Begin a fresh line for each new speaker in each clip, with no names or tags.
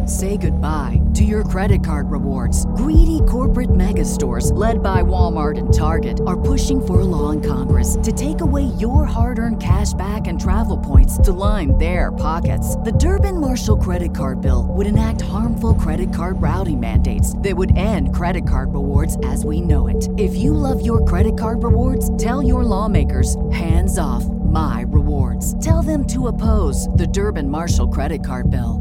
Say goodbye to your credit card rewards. Greedy corporate mega stores, led by Walmart and Target, are pushing for a law in Congress to take away your hard-earned cash back and travel points to line their pockets. The Durbin-Marshall credit card bill would enact harmful credit card routing mandates that would end credit card rewards as we know it. If you love your credit card rewards, tell your lawmakers, hands off my rewards. Tell them to oppose the Durbin-Marshall credit card bill.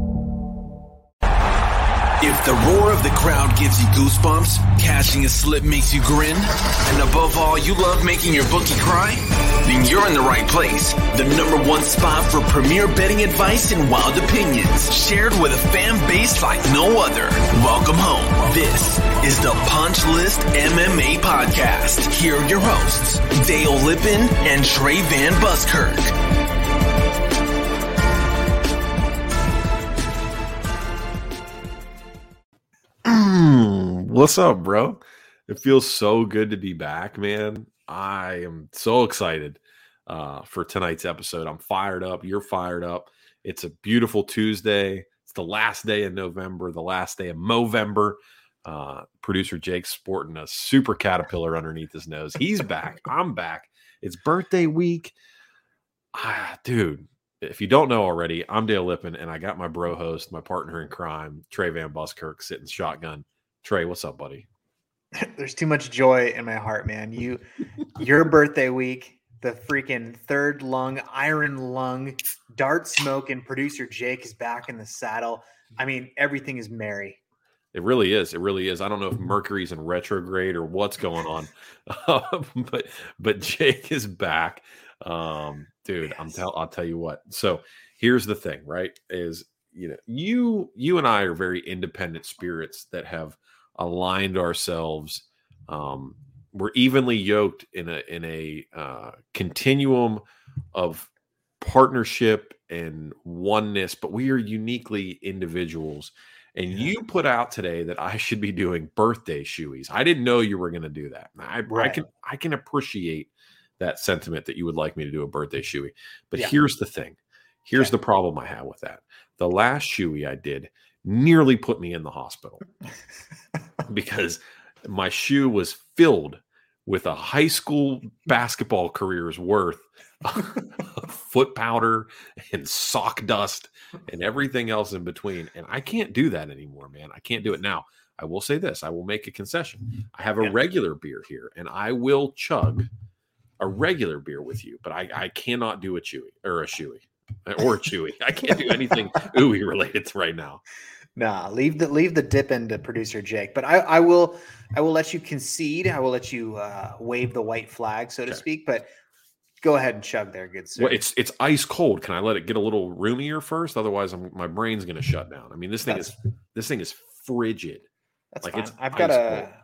If the roar of the crowd gives you goosebumps, cashing a slip makes you grin, and above all, you love making your bookie cry, then you're in the right place. The #1 spot for premier betting advice and wild opinions, shared with a fan base like no other. Welcome home. This is the Punch List MMA Podcast. Here are your hosts, Dale Lippin and Trey Van Buskirk.
What's up, bro? It feels so good to be back, man. I am so excited for tonight's episode. I'm fired up. You're fired up. It's a beautiful Tuesday. It's the last day of November, the last day of Movember. Producer Jake's sporting a super caterpillar underneath his nose. He's back. I'm back. It's birthday week. Dude, if you don't know already, I'm Dale Lippin, and I got my bro host, my partner in crime, Trey Van Buskirk, sitting shotgun. Trey, what's up, buddy?
There's too much joy in my heart, man. Your birthday week, the freaking third lung, iron lung, dart smoking producer Jake is back in the saddle. I mean, everything is merry.
It really is. It really is. I don't know if Mercury's in retrograde or what's going on, but Jake is back. Dude, yes. I'll tell you what. So here's the thing, right? Is you and I are very independent spirits that have aligned ourselves. We're evenly yoked in a continuum of partnership and oneness, but we are uniquely individuals. And you put out today that I should be doing birthday shoeys. I didn't know you were going to do that. I can appreciate that sentiment that you would like me to do a birthday shoey. But here's the thing. Here's the problem I have with that. The last shoey I did nearly put me in the hospital because my shoe was filled with a high school basketball career's worth of foot powder and sock dust and everything else in between. And I can't do that anymore, man. I can't do it now. I will say this. I will make a concession. I have a regular beer here, and I will chug a regular beer with you, but I cannot do a chewy or a shoey or a chewy. I can't do anything ooey related right now.
Nah, leave the dip into producer Jake. But I will let you concede. I will let you wave the white flag, so to speak. But go ahead and chug there, good sir.
Well, it's ice cold. Can I let it get a little roomier first? Otherwise, my brain's going to shut down. I mean, this thing is frigid.
That's
like
fine.
It's
I've got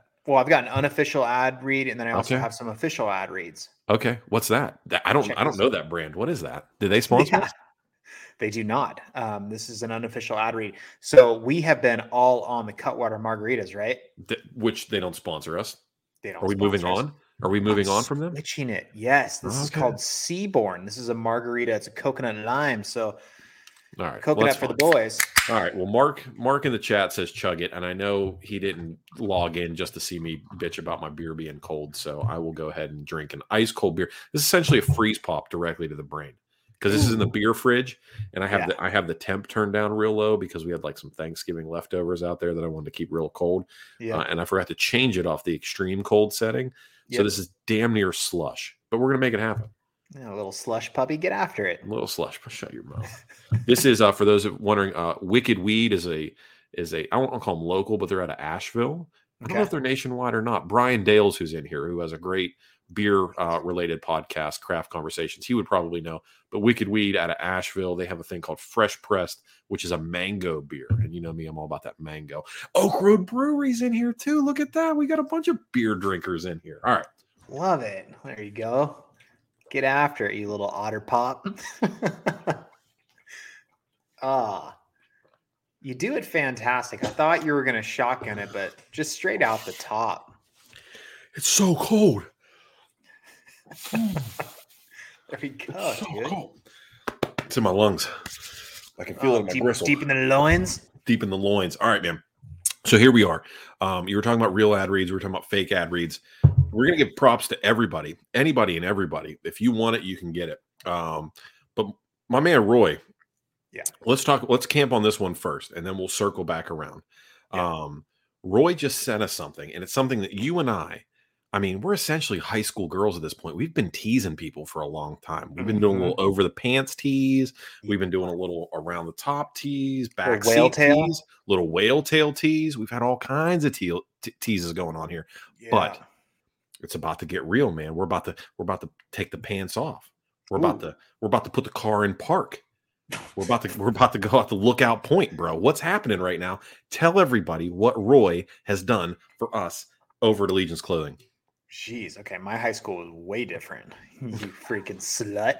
an unofficial ad read, and then I also have some official ad reads.
Okay, what's that? I don't know that brand. What is that? Did they sponsor us?
They do not. This is an unofficial ad read. So we have been all on the Cutwater margaritas, right?
Which they don't sponsor us.
Are
we moving on? Are we moving on from them?
Switching it. Yes. This is called Seaborn. This is a margarita. It's a coconut and lime. So
all right,
coconut for the boys.
All right. Well, Mark in the chat says chug it. And I know he didn't log in just to see me bitch about my beer being cold. So I will go ahead and drink an ice cold beer. This is essentially a freeze pop directly to the brain. Because this is in the beer fridge, and I have the temp turned down real low because we had like some Thanksgiving leftovers out there that I wanted to keep real cold. Yeah. And I forgot to change it off the extreme cold setting. Yep. So this is damn near slush, but we're going to make it happen.
Yeah, a little slush puppy, get after it.
A little slush, shut your mouth. This is for those wondering, Wicked Weed is a I won't call them local, but they're out of Asheville. I don't know if they're nationwide or not. Brian Dales, who's in here, who has a great beer related podcast, Craft Conversations, he would probably know. But Wicked Weed out of Asheville, they have a thing called Fresh Pressed, which is a mango beer. And you know me, I'm all about that mango. Oak Road Brewery's in here too. Look at that. We got a bunch of beer drinkers in here. All right.
Love it. There you go. Get after it, you little otter pop. You do it fantastic. I thought you were going to shotgun it, but just straight out the top.
It's so cold.
There we go.
So cold. It's in my lungs. I can feel it in my bristle.
Deep in the loins.
deep in the loins. All right, man. So here we are. You were talking about real ad reads. We were talking about fake ad reads. We're going to give props to everybody, anybody and everybody. If you want it, you can get it. But my man, Roy, let's camp on this one first, and then we'll circle back around. Yeah. Roy just sent us something, and it's something that you and I mean, we're essentially high school girls at this point. We've been teasing people for a long time. We've been doing a little over the pants tease. We've been doing a little around the top tease, back whale tail tease, little whale tail tease. We've had all kinds of teases going on here, but it's about to get real, man. We're about to take the pants off. We're about to put the car in park. We're about to go out the lookout point, bro. What's happening right now? Tell everybody what Roy has done for us over at Allegiance Clothing.
Jeez, okay, my high school was way different. You freaking slut.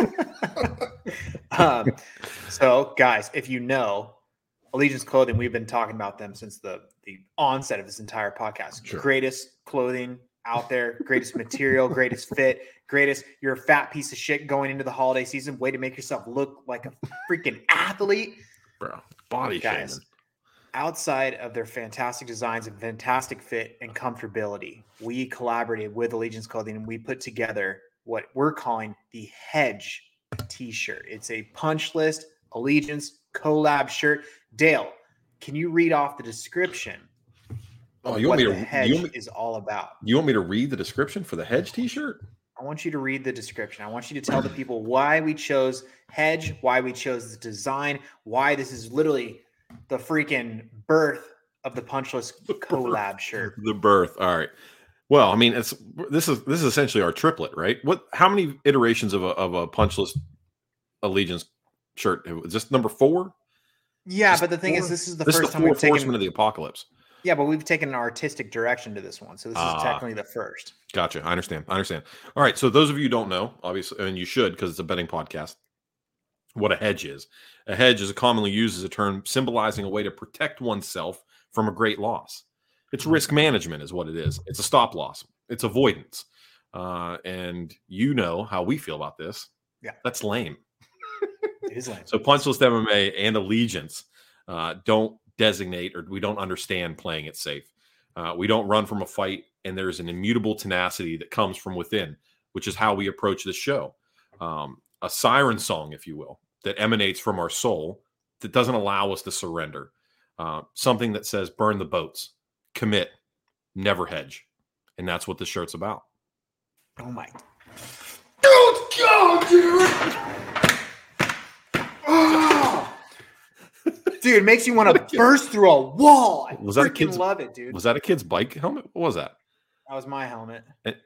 So, guys, if you know Allegiance Clothing, we've been talking about them since the onset of this entire podcast. Sure. Greatest clothing out there, greatest material, greatest fit, greatest. You're a fat piece of shit going into the holiday season. Way to make yourself look like a freaking athlete,
bro. Body
guys.
shaming.
Outside of their fantastic designs and fantastic fit and comfortability, we collaborated with Allegiance Clothing and we put together what we're calling the Hedge t-shirt. It's a punch list Allegiance collab shirt. Dale, can you read off the description of what the Hedge is all about?
You want me to read the description for the Hedge t-shirt?
I want you to read the description. I want you to tell the people why we chose Hedge, why we chose the design, why this is literally the freaking birth of the Punchless collab shirt.
The birth. All right. Well, I mean, this is essentially our triplet, right? How many iterations of a Punchless Allegiance shirt? Is this number 4?
Yeah, but the thing is, this is the first time we've taken
Horsemen of the Apocalypse.
Yeah, but we've taken an artistic direction to this one, so this is technically the first.
Gotcha. I understand. All right. So those of you who don't know, obviously, and you should because it's a betting podcast, what a hedge is. A hedge is commonly used as a term symbolizing a way to protect oneself from a great loss. It's risk management is what it is. It's a stop loss. It's avoidance. And you know how we feel about this.
Yeah.
That's lame.
It is lame.
So Punchless MMA and Allegiance don't designate, or we don't understand playing it safe. We don't run from a fight, and there's an immutable tenacity that comes from within, which is how we approach this show. A siren song, if you will, that emanates from our soul that doesn't allow us to surrender. Something that says, burn the boats, commit, never hedge. And that's what this shirt's about.
Oh my.
Don't go, dude!
Oh. Dude, it makes you want to burst through a wall. I love it, dude.
Was that a kid's bike helmet? What was that?
That was my helmet.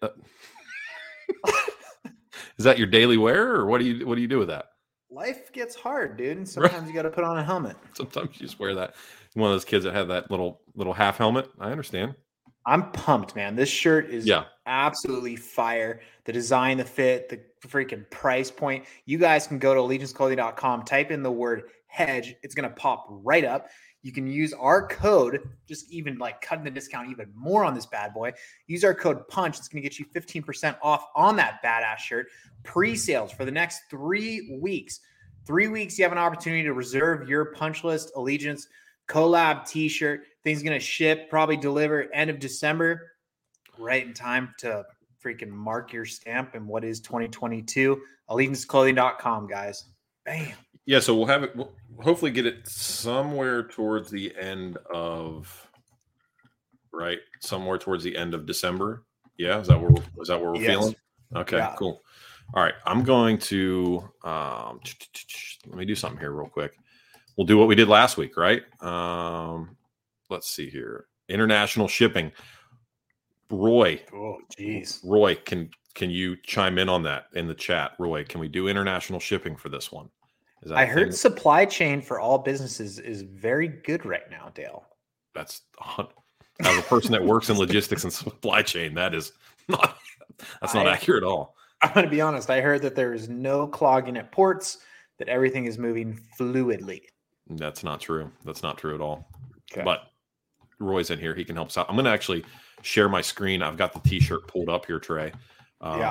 Is that your daily wear, or what do you do with that?
Life gets hard, dude, and sometimes you got to put on a helmet.
Sometimes you just wear that. One of those kids that had that little half helmet. I understand.
I'm pumped, man. This shirt is absolutely fire. The design, the fit, the freaking price point. You guys can go to allegianceclothing.com, type in the word hedge. It's going to pop right up. You can use our code, just even like cutting the discount even more on this bad boy. Use our code PUNCH. It's going to get you 15% off on that badass shirt. Pre-sales for the next 3 weeks. 3 weeks, you have an opportunity to reserve your Punch List Allegiance collab t-shirt. Thing's going to ship, probably deliver end of December, right in time to freaking mark your stamp in what is 2022. Allegianceclothing.com, guys. Bam.
Yeah, so we'll have it. We'll hopefully get it somewhere towards the end of, right? Somewhere towards the end of December. Yeah, is that where we're feeling? Okay, yeah. Cool. All right, I'm going to let me do something here real quick. We'll do what we did last week, right? Let's see here. International shipping. Roy.
Oh, geez.
Roy, can you chime in on that in the chat? Roy, can we do international shipping for this one?
I heard supply chain for all businesses is very good right now, Dale.
That's as a person that works in logistics and supply chain, that's not accurate at all.
I'm going to be honest. I heard that there is no clogging at ports, that everything is moving fluidly.
That's not true. That's not true at all.
Okay.
But Roy's in here. He can help us out. I'm going to actually share my screen. I've got the t-shirt pulled up here, Trey.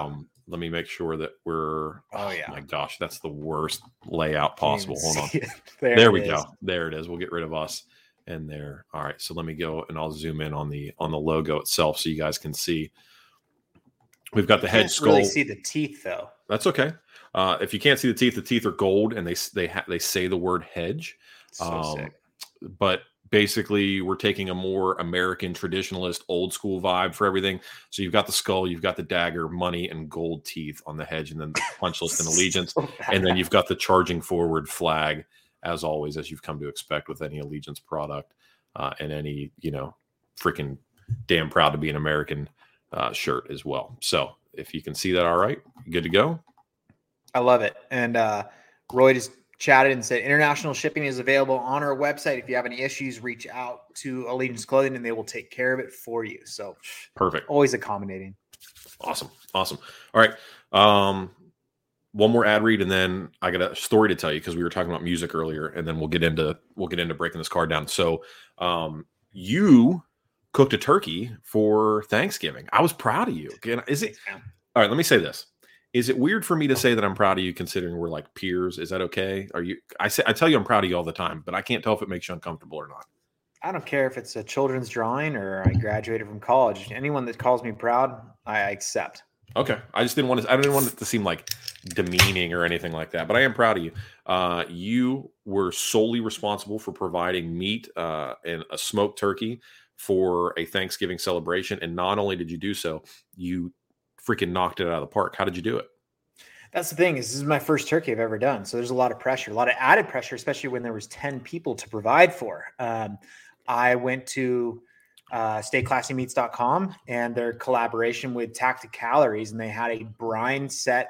let me make sure that we're.
Oh, yeah.
My gosh, that's the worst layout
Can't even
possible. Hold on.
see it.
There
it
we
is.
go. There it is. We'll get rid of us and there. All right. So let me go and I'll zoom in on the logo itself so you guys can see. We've got the head
Can't
skull.
really see the teeth though.
That's okay. If you can't see the teeth are gold, and they say the word hedge.
So sick.
But basically, we're taking a more American traditionalist, old school vibe for everything. So you've got the skull, you've got the dagger, money, and gold teeth on the hedge, and then the punch list and allegiance,
So
and then
bad.
you've got the charging forward flag, as always, as you've come to expect with any allegiance product, and any freaking damn proud to be an American shirt as well. So if you can see that, all right, good to go.
I love it. And Roy just chatted and said international shipping is available on our website. If you have any issues, reach out to Allegiance Clothing and they will take care of it for you. So
Perfect.
always accommodating.
Awesome. All right. One more ad read, and then I got a story to tell you because we were talking about music earlier, and then we'll get into breaking this card down. So you cooked a turkey for Thanksgiving. I was proud of you. Is it all right? Let me say this. Is it weird for me to say that I'm proud of you considering we're like peers? Is that okay? I tell you I'm proud of you all the time, but I can't tell if it makes you uncomfortable or not.
I don't care if it's a children's drawing or I graduated from college. Anyone that calls me proud, I accept.
Okay. I didn't want it to seem like demeaning or anything like that, but I am proud of you. You were solely responsible for providing meat and a smoked turkey for a Thanksgiving celebration. And not only did you do so, you freaking knocked it out of the park. How did you do it?
That's the thing is this is my first turkey I've ever done. So there's a lot of pressure, a lot of added pressure, especially when there was 10 people to provide for. I went to stayclassymeats.com and their collaboration with Tactic Calories, and they had a brine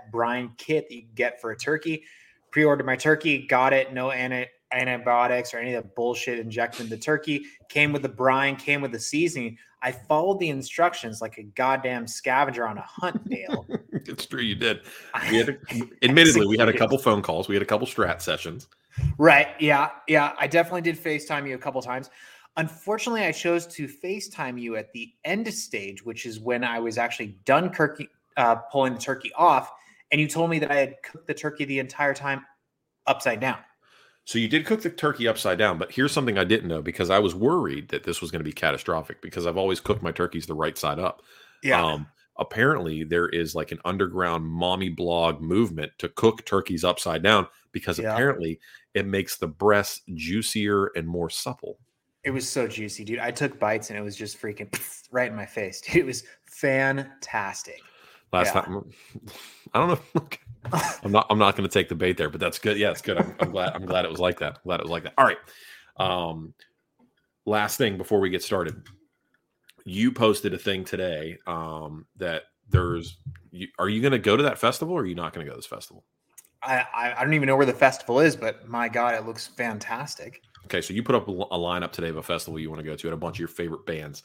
kit that you can get for a turkey. Pre-ordered my turkey, got it, no antibiotics or any of the bullshit injected in the turkey. Came with the brine, came with the seasoning. I followed the instructions like a goddamn scavenger on a hunt, Dale.
It's true, you did. Admittedly, we had a couple phone calls. We had a couple strat sessions.
Right. Yeah. I definitely did FaceTime you a couple times. Unfortunately, I chose to FaceTime you at the end stage, which is when I was actually done pulling the turkey off. And you told me that I had cooked the turkey the entire time upside down.
So you did cook the turkey upside down, but here's something I didn't know because I was worried that this was going to be catastrophic because I've always cooked my turkeys the right side up.
Yeah.
Apparently there is like an underground mommy blog movement to cook turkeys upside down because apparently it makes the breasts juicier and more supple.
It was so juicy, dude. I took bites and it was just freaking right in my face. Dude, it was fantastic.
Last time, I don't know. I'm not going to take the bait there, but that's good. Yeah, it's good. I'm glad it was like that. All right. Last thing before we get started, you posted a thing today that are you going to go to that festival or are you not going to go to this festival?
I don't even know where the festival is, but my God, it looks fantastic.
Okay, so you put up a lineup today of a festival you want to go to at a bunch of your favorite bands.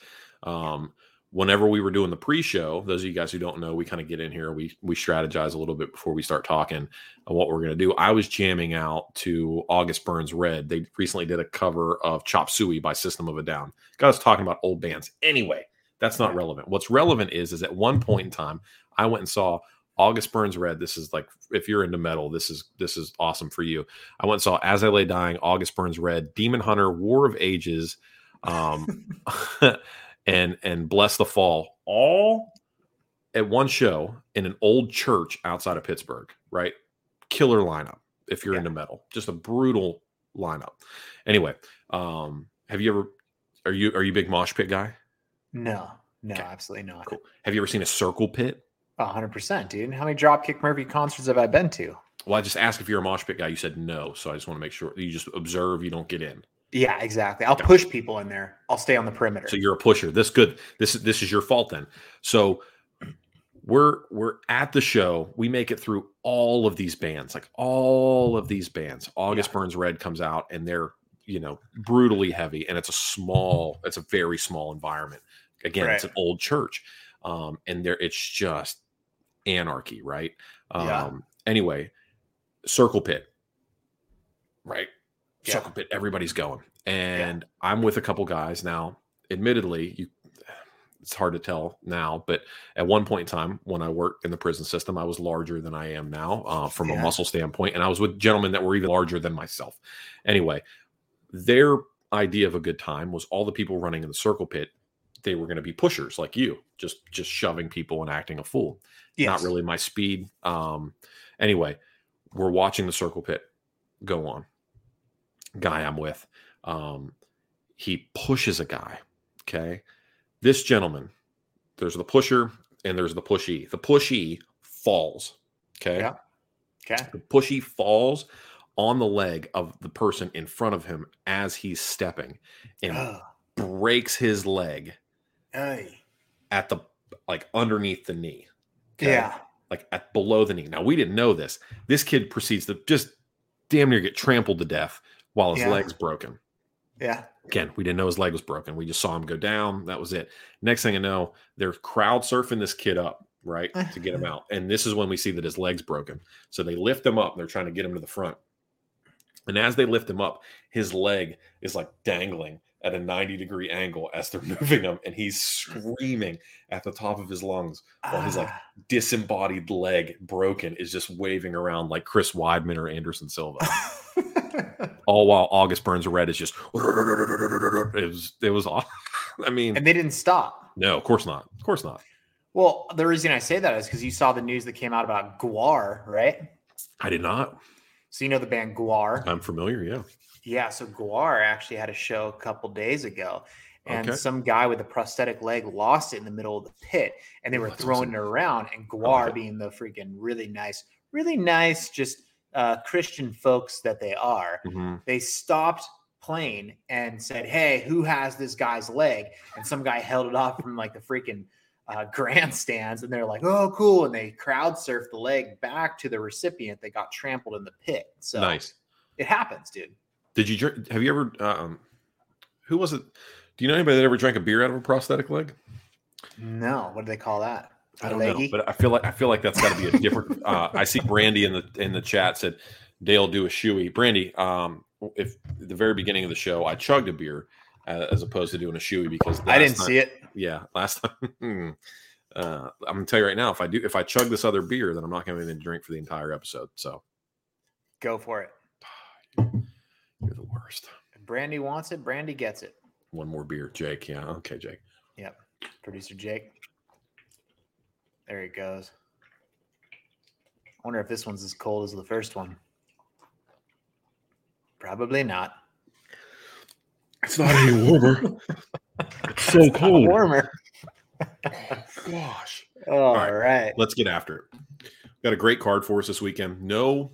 Whenever we were doing the pre-show, those of you guys who don't know, we kind of get in here, we strategize a little bit before we start talking on what we're going to do. I was jamming out to August Burns Red. They recently did a cover of Chop Suey by System of a Down. Got us talking about old bands. Anyway, that's not relevant. What's relevant is at one point in time, I went and saw August Burns Red. This is like, if you're into metal, this is awesome for you. I went and saw As I Lay Dying, August Burns Red, Demon Hunter, War of Ages, and Bless the Fall, all at one show in an old church outside of Pittsburgh, right? Killer lineup if you're into metal. Just a brutal lineup. Anyway, are you a big mosh pit guy?
No, okay. Absolutely not.
Cool. Have you ever seen a circle pit?
100%, dude. How many Dropkick Murphy concerts have I been to?
Well, I just asked if you're a mosh pit guy. You said no, so I just want to make sure you just observe. You don't get in.
Yeah, exactly. I'll push people in there. I'll stay on the perimeter.
So you're a pusher. This good. This is your fault then. So we're at the show. We make it through all of these bands, August Burns Red comes out, and they're brutally heavy, and it's a very small environment. Again, It's an old church, and it's just anarchy, right? Anyway, circle pit, right? Circle pit, everybody's going. And I'm with a couple guys now. Admittedly, It's hard to tell now, but at one point in time when I worked in the prison system, I was larger than I am now from a muscle standpoint. And I was with gentlemen that were even larger than myself. Anyway, their idea of a good time was all the people running in the circle pit. They were going to be pushers like you, just shoving people and acting a fool.
Yes.
Not really my speed. Anyway, we're watching the circle pit go on. Guy I'm with, he pushes a guy. Okay. This gentleman, there's the pusher and there's the pushee. The pushee falls. Okay.
Yeah. Okay.
The pushee falls on the leg of the person in front of him as he's stepping and breaks his leg at the underneath the knee. Okay?
Yeah.
Like at below the knee. Now we didn't know this. This kid proceeds to just damn near get trampled to death while his leg's broken.
Yeah.
Again, we didn't know his leg was broken. We just saw him go down. That was it. Next thing I know, they're crowd surfing this kid up, right, to get him out. And this is when we see that his leg's broken. So they lift him up and they're trying to get him to the front. And as they lift him up, his leg is like dangling at a 90-degree angle as they're moving him. And he's screaming at the top of his lungs while his like disembodied leg broken is just waving around like Chris Weidman or Anderson Silva. All while August Burns Red is just it was awesome. I mean,
and they didn't stop.
No, of course not. Of course not.
Well, the reason I say that is because you saw the news that came out about Gwar, right?
I did not.
So you know the band Gwar?
I'm familiar, yeah.
Yeah, so Gwar actually had a show a couple days ago, and some guy with a prosthetic leg lost it in the middle of the pit, and they were throwing it around, and Gwar being the freaking really nice, just Christian folks that they are, they stopped playing and said, "Hey, who has this guy's leg?" And some guy held it off from like the freaking grandstands, and they're like, "Oh, cool!" And they crowd surfed the leg back to the recipient. They got trampled in the pit. So
nice.
It happens, dude.
Did you drink? Have you ever? Who was it? Do you know anybody that ever drank a beer out of a prosthetic leg?
No. What do they call that?
I don't know, but I feel like that's got to be a different. I see Brandy in the chat said Dale do a shoey. Brandy, if at the very beginning of the show I chugged a beer as opposed to doing a shoey because
I didn't see it.
Yeah, last time. I'm gonna tell you right now, if I chug this other beer, then I'm not gonna have anything to drink for the entire episode. So
go for it.
You're the worst.
If Brandy wants it, Brandy gets it.
One more beer, Jake. Yeah, okay, Jake.
Yep, producer Jake. There he goes. I wonder if this one's as cold as the first one. Probably not.
It's not any warmer. It's so cold.
Warmer.
Gosh.
All right.
Let's get after it. Got a great card for us this weekend. No,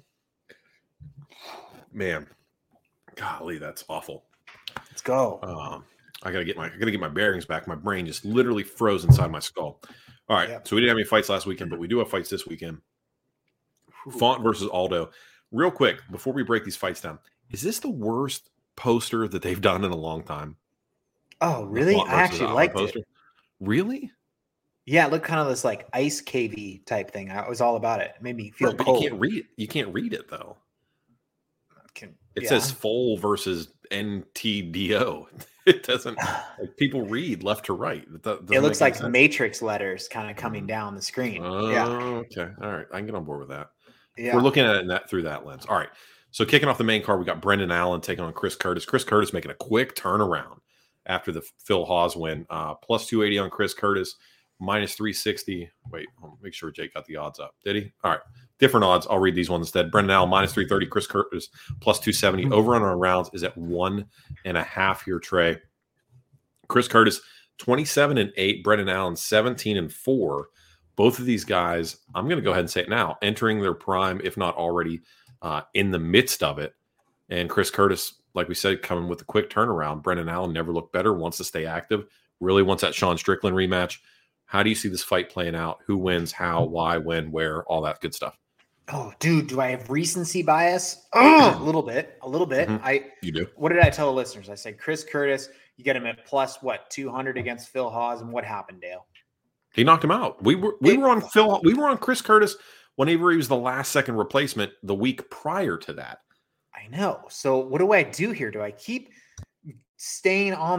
man. Golly, that's awful.
Let's go.
I gotta get my bearings back. My brain just literally froze inside my skull. All right, So we didn't have any fights last weekend, but we do have fights this weekend. Font versus Aldo. Real quick, before we break these fights down, is this the worst poster that they've done in a long time?
Oh, really? I actually liked it.
Really?
Yeah, it looked kind of this like ice cavey type thing. I was all about it. It made me feel cold.
You can't read it. You can't read it though. It says full versus NTDO. It doesn't. Like, people read left to right.
It looks like matrix letters kind of coming down the screen.
Okay. All right. I can get on board with that.
Yeah.
We're looking at it through that lens. All right. So kicking off the main card, we got Brendan Allen taking on Chris Curtis. Chris Curtis making a quick turnaround after the Phil Hawes win. Plus 280 on Chris Curtis, minus 360. Wait, I'll make sure Jake got the odds up. Did he? All right. Different odds. I'll read these ones instead. Brendan Allen, minus 330. Chris Curtis, plus 270. Over on our rounds is at 1.5 here, Trey. Chris Curtis, 27-8. Brendan Allen, 17-4. Both of these guys, I'm going to go ahead and say it now, entering their prime, if not already in the midst of it. And Chris Curtis, like we said, coming with a quick turnaround. Brendan Allen never looked better, wants to stay active, really wants that Sean Strickland rematch. How do you see this fight playing out? Who wins, how, why, when, where, all that good stuff?
Oh, dude, do I have recency bias? A little bit. Mm-hmm.
You do.
What did I tell the listeners? I said, Chris Curtis, you get him at plus 200 against Phil Hawes. And what happened, Dale?
He knocked him out. We were on Chris Curtis whenever he was the last second replacement the week prior to that.
I know. So what do I do here? Do I keep staying on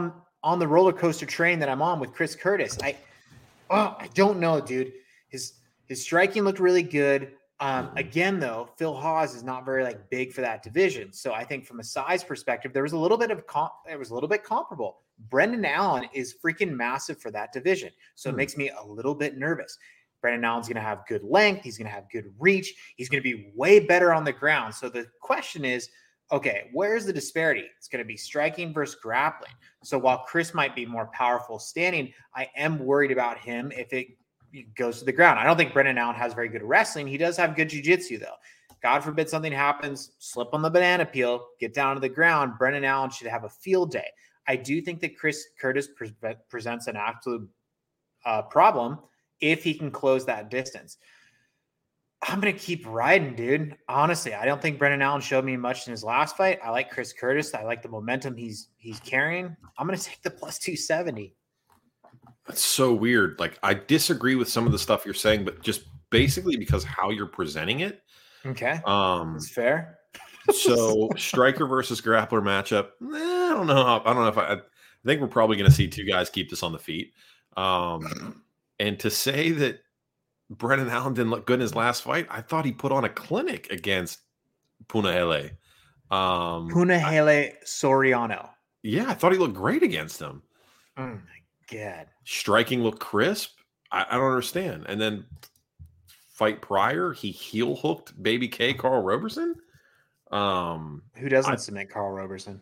on the roller coaster train that I'm on with Chris Curtis. I don't know, dude. His striking looked really good. Again, though, Phil Hawes is not very big for that division. So I think from a size perspective, there was a little bit comparable. Brendan Allen is freaking massive for that division. So it makes me a little bit nervous. Brendan Allen's going to have good length. He's going to have good reach. He's going to be way better on the ground. So the question is, okay, where's the disparity? It's going to be striking versus grappling. So while Chris might be more powerful standing, I am worried about him if it goes to the ground. I don't think Brendan Allen has very good wrestling. He does have good jiu-jitsu, though. God forbid something happens, slip on the banana peel, get down to the ground. Brendan Allen should have a field day. I do think that Chris Curtis presents an absolute problem if he can close that distance. I'm going to keep riding, dude. Honestly, I don't think Brendan Allen showed me much in his last fight. I like Chris Curtis. I like the momentum he's carrying. I'm going to take the plus 270.
That's so weird. I disagree with some of the stuff you're saying, but just basically because how you're presenting it.
Okay. That's fair.
So striker versus grappler matchup. I don't know. I think we're probably going to see two guys keep this on the feet. And to say that Brendan Allen didn't look good in his last fight, I thought he put on a clinic against Punahele.
Punahele Soriano.
Yeah, I thought he looked great against him.
Oh my God.
Striking looked crisp. I don't understand. And then fight prior, he heel hooked Baby K, Carl Roberson.
Who doesn't submit Carl Roberson?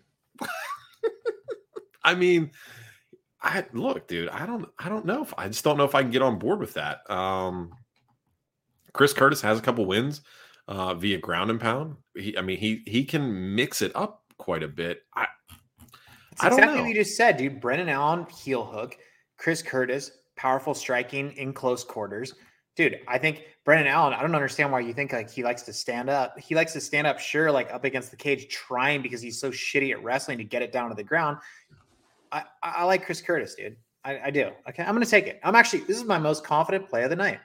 I mean, look, dude, I don't know. I just don't know if I can get on board with that. Chris Curtis has a couple wins via ground and pound. He can mix it up quite a bit. I don't know.
What you just said, dude. Brendan Allen, heel hook. Chris Curtis, powerful striking in close quarters. Dude, I think Brendan Allen, I don't understand why you think he likes to stand up. He likes to stand up, sure, up against the cage, trying because he's so shitty at wrestling to get it down to the ground. I like Chris Curtis, dude. I do. Okay, I'm going to take it. This is my most confident play of the night.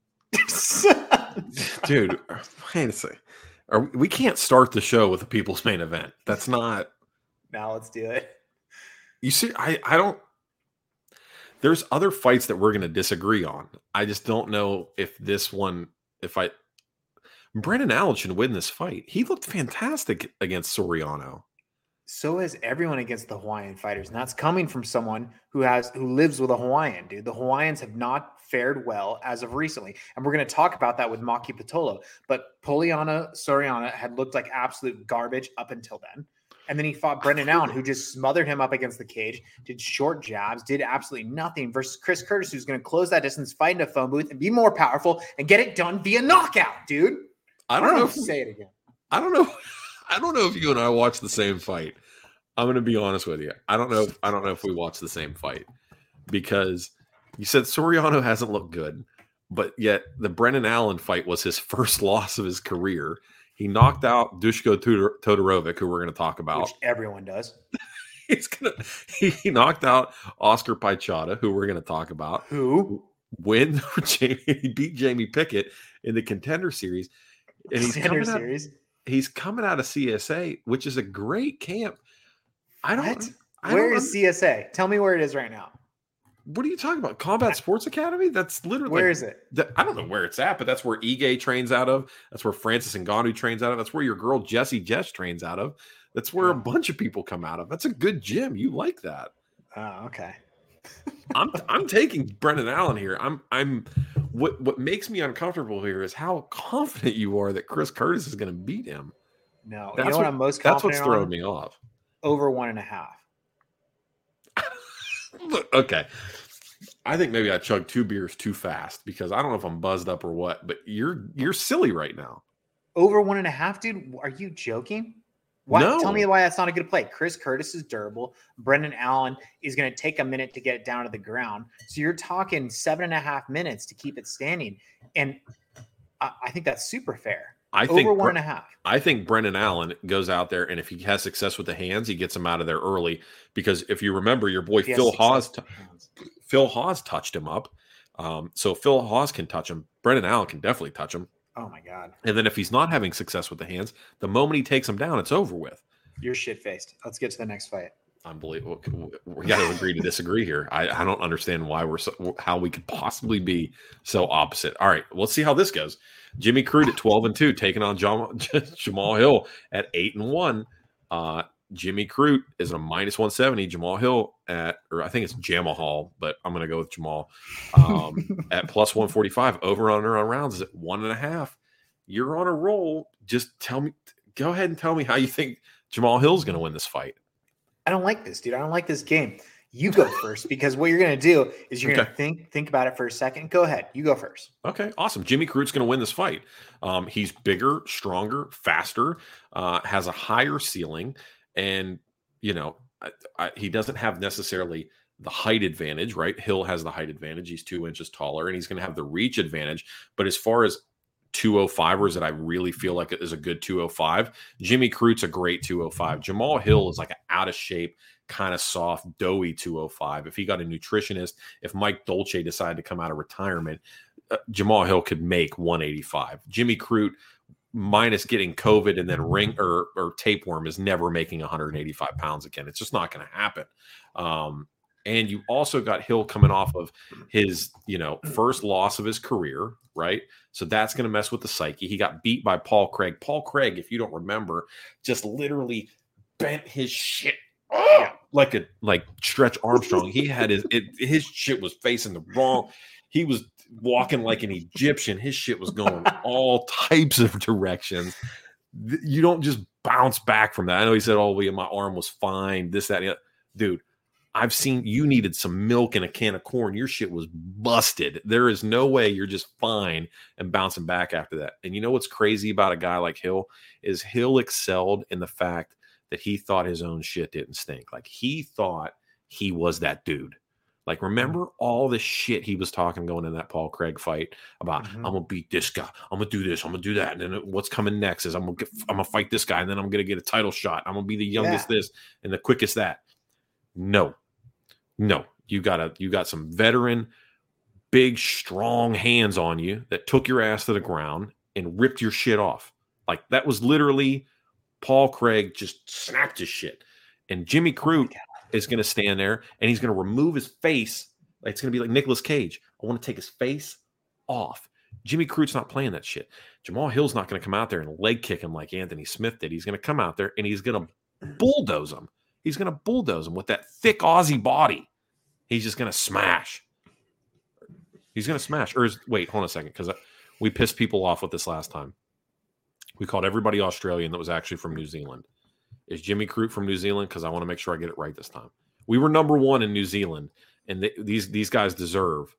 Dude, wait a second. We can't start the show with the people's main event. That's not.
Now let's do it.
You see, I don't. There's other fights that we're going to disagree on. I just don't know if this one, Brendan Allen should win this fight. He looked fantastic against Soriano.
So is everyone against the Hawaiian fighters. And that's coming from someone who lives with a Hawaiian, dude. The Hawaiians have not fared well as of recently. And we're going to talk about that with Maki Pitolo. But Poliana Soriano had looked like absolute garbage up until then. And then he fought Brendan Allen, who just smothered him up against the cage, did short jabs, did absolutely nothing, versus Chris Curtis, who's going to close that distance, fight in a phone booth, and be more powerful and get it done via knockout, dude.
I don't know if
say it again.
I don't know. I don't know if you and I watched the same fight. I'm going to be honest with you. I don't know if we watched the same fight, because you said Soriano hasn't looked good, but yet the Brendan Allen fight was his first loss of his career. He knocked out Duško Todorovic, who we're going to talk about.
Which everyone does.
He knocked out Oscar Piechota, who we're going to talk about.
Who
he beat Jamie Pickett in the Contender Series. And he's coming out of CSA, which is a great camp.
Where is CSA? Tell me where it is right now.
What are you talking about? Combat Sports Academy? That's literally...
Where is it?
I don't know where it's at, but that's where Ige trains out of. That's where Francis Ngannou trains out of. That's where your girl Jessie Jess trains out of. That's where a bunch of people come out of. That's a good gym. You like that.
Oh, okay.
I'm taking Brendan Allen here. What makes me uncomfortable here is how confident you are that Chris Curtis is going to beat him.
No, you know what I'm most confident on?
That's what's throwing me off.
Over 1.5.
Okay. I think maybe I chugged 2 beers too fast, because I don't know if I'm buzzed up or what, but you're silly right now.
Over 1.5, dude? Are you joking? Why?
No.
Tell me why that's not a good play. Chris Curtis is durable. Brendan Allen is going to take a minute to get it down to the ground. So you're talking 7.5 minutes to keep it standing. And I think that's super fair. Over 1.5.
I think Brendan Allen goes out there, and if he has success with the hands, he gets him out of there early. Because if you remember, your boy Phil Hawes touched him up. So Phil Hawes can touch him. Brendan Allen can definitely touch him.
Oh, my God.
And then if he's not having success with the hands, the moment he takes him down, it's over with.
You're shit-faced. Let's get to the next fight.
Unbelievable. We got to agree to disagree here. I don't understand why how we could possibly be so opposite. All right, let's see how this goes. Jimmy Crute at 12-2, taking on Jamal Hill at 8-1. Jimmy Crute is a -170. Jamal Hill or I think it's Jamal, but I'm going to go with Jamal at +145. Over under on rounds is at 1.5. You're on a roll. Just go ahead and tell me how you think Jamal Hill's going to win this fight.
I don't like this, dude. I don't like this game. You go first, because what you're going to do is you're going to think about it for a second. Go ahead. You go first.
Okay, awesome. Jimmy Crute's going to win this fight. He's bigger, stronger, faster, has a higher ceiling, and, he doesn't have necessarily the height advantage, right? Hill has the height advantage. He's 2 inches taller, and he's going to have the reach advantage. But as far as 205ers that I really feel like it is a good 205, Jimmy Crute's a great 205. Jamal Hill is like an out of shape, kind of soft, doughy 205. If he got a nutritionist, if Mike Dolce decided to come out of retirement, Jamal Hill could make 185. Jimmy Crute, minus getting COVID and then ring or tapeworm, is never making 185 pounds again. It's just not going to happen. And you also got Hill coming off of his, first loss of his career, right? So that's going to mess with the psyche. He got beat by Paul Craig. Paul Craig, if you don't remember, just literally bent his shit like Stretch Armstrong. He had his shit was facing the wrong. He was walking like an Egyptian. His shit was going all types of directions. You don't just bounce back from that. I know he said, "Oh, my arm was fine." This, that, and the other. Dude, I've seen you needed some milk and a can of corn. Your shit was busted. There is no way you're just fine and bouncing back after that. And you know what's crazy about a guy like Hill is Hill excelled in the fact that he thought his own shit didn't stink. Like, he thought he was that dude. Like, remember all the shit he was talking going in that Paul Craig fight about, I'm going to beat this guy. I'm going to do this. I'm going to do that. And then what's coming next is I'm going to fight this guy. And then I'm going to get a title shot. I'm going to be the youngest this and the quickest that. No, you got some veteran, big, strong hands on you that took your ass to the ground and ripped your shit off. Like, that was literally Paul Craig just snapped his shit. And Jimmy Crute is going to stand there and he's going to remove his face. It's going to be like Nicolas Cage. I want to take his face off. Jimmy Crute's not playing that shit. Jamal Hill's not going to come out there and leg kick him like Anthony Smith did. He's going to come out there and he's going to bulldoze him. He's going to bulldoze him with that thick Aussie body. He's just going to smash. He's going to smash. Wait, hold on a second, because we pissed people off with this last time. We called everybody Australian that was actually from New Zealand. Is Jimmy Crute from New Zealand? Because I want to make sure I get it right this time. We were number one in New Zealand, and these guys deserve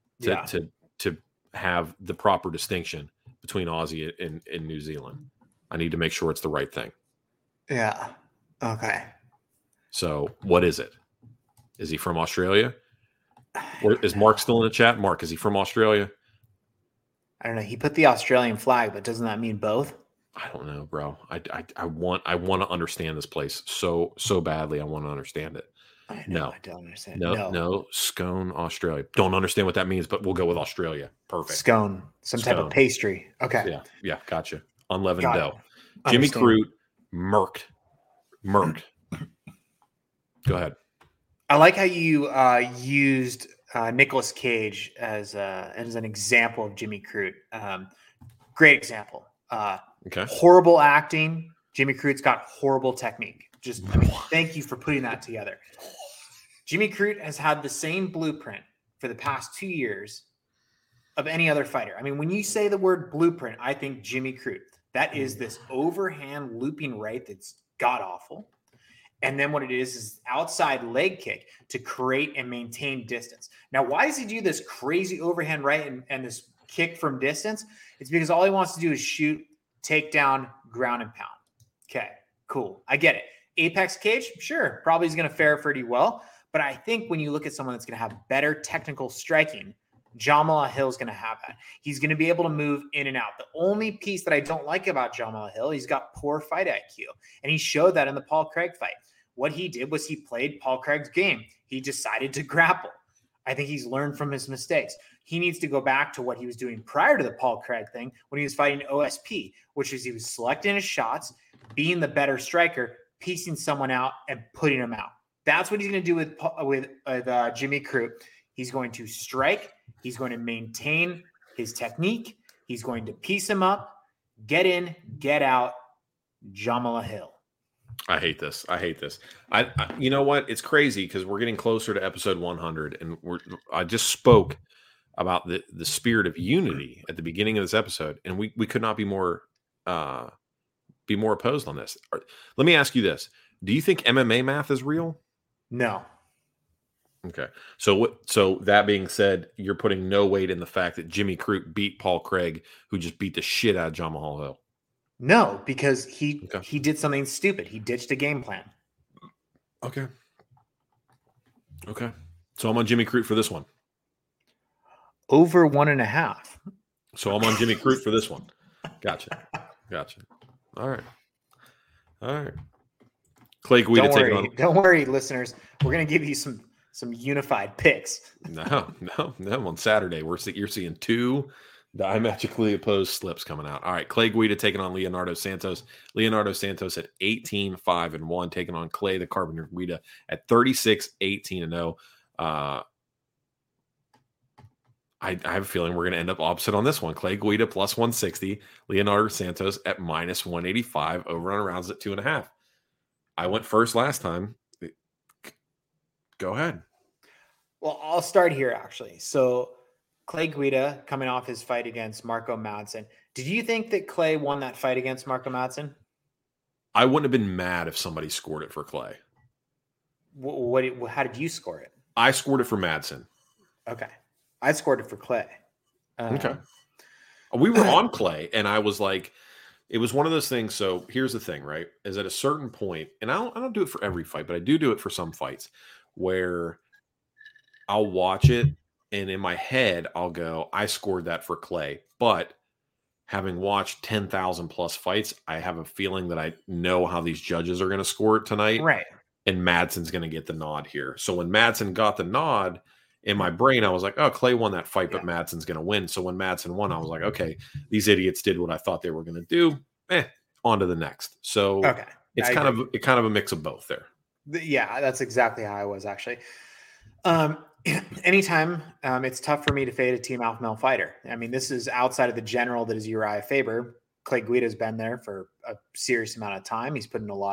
to have the proper distinction between Aussie and New Zealand. I need to make sure it's the right thing.
Yeah. Okay.
So what is it? Is he from Australia? Or is Mark still in the chat? Mark, is he from Australia?
I don't know. He put the Australian flag, but doesn't that mean both?
I don't know, bro. I want to understand this place so badly. I want to understand it.
I don't understand.
No, Scone, Australia. Don't understand what that means, but we'll go with Australia. Perfect.
Scone, type of pastry. Okay.
Yeah, gotcha. Unleavened dough. Jimmy Crute, murked. Go ahead.
I like how you used Nicolas Cage as an example of Jimmy Crute. Great example.
Okay.
Horrible acting. Jimmy Crute's got horrible technique. Just thank you for putting that together. Jimmy Crute has had the same blueprint for the past 2 years of any other fighter. I mean, when you say the word blueprint, I think Jimmy Crute. That is this overhand looping right that's god awful. And then what it is outside leg kick to create and maintain distance. Now, why does he do this crazy overhand right and this kick from distance? It's because all he wants to do is shoot, take down, ground and pound. Okay, cool. I get it. Apex Cage, sure, probably is going to fare pretty well. But I think when you look at someone that's going to have better technical striking, Jamal Hill is going to have that. He's going to be able to move in and out. The only piece that I don't like about Jamal Hill, he's got poor fight IQ. And he showed that in the Paul Craig fight. What he did was he played Paul Craig's game. He decided to grapple. I think he's learned from his mistakes. He needs to go back to what he was doing prior to the Paul Craig thing when he was fighting OSP, which is he was selecting his shots, being the better striker, piecing someone out and putting him out. That's what he's going to do with Jimmy Crute. He's going to strike. He's going to maintain his technique. He's going to piece him up, get in, get out, Jamala Hill.
I hate this. I you know what? It's crazy because we're getting closer to episode 100, and I just spoke about the spirit of unity at the beginning of this episode, and we could not be more opposed on this. Let me ask you this: do you think MMA math is real?
No.
Okay. So that being said, you're putting no weight in the fact that Jimmy Crute beat Paul Craig, who just beat the shit out of Jamahal Hill.
No, because he did something stupid. He ditched a game plan.
Okay. So I'm on Jimmy Crute for this one.
Over 1.5.
So I'm on Jimmy Crute for this one. Gotcha. All right. Clay Guida taking on.
Don't worry, listeners. We're going to give you some unified picks.
No. On Saturday, you're seeing two diametrically opposed slips coming out. All right, Clay Guida taking on Leonardo Santos. Leonardo Santos at 18-5-1, taking on Clay the Carpenter Guida at 36-18-0. I have a feeling we're going to end up opposite on this one. Clay Guida plus 160, Leonardo Santos at minus 185, over on rounds at 2.5. I went first last time. Go ahead.
Well, I'll start here, actually. So Clay Guida coming off his fight against Marco Madsen. Did you think that Clay won that fight against Marco Madsen?
I wouldn't have been mad if somebody scored it for Clay.
How did you score it?
I scored it for Madsen.
Okay. I scored it for Clay.
Okay. We were on Clay, and I was like, it was one of those things. So here's the thing, right? Is at a certain point, and I don't do it for every fight, but I do it for some fights where I'll watch it, and in my head, I'll go, I scored that for Clay. But having watched 10,000 plus fights, I have a feeling that I know how these judges are going to score it tonight.
Right.
And Madsen's going to get the nod here. So when Madsen got the nod, in my brain, I was like, oh, Clay won that fight, but Madsen's going to win. So when Madsen won, I was like, okay, these idiots did what I thought they were going to do. On to the next. So it's kind of a mix of both there.
Yeah, that's exactly how I was, actually. Anytime it's tough for me to fade a team alpha male fighter. I mean, this is outside of the general that is Uriah Faber. Clay Guida's been there for a serious amount of time. He's put in a lot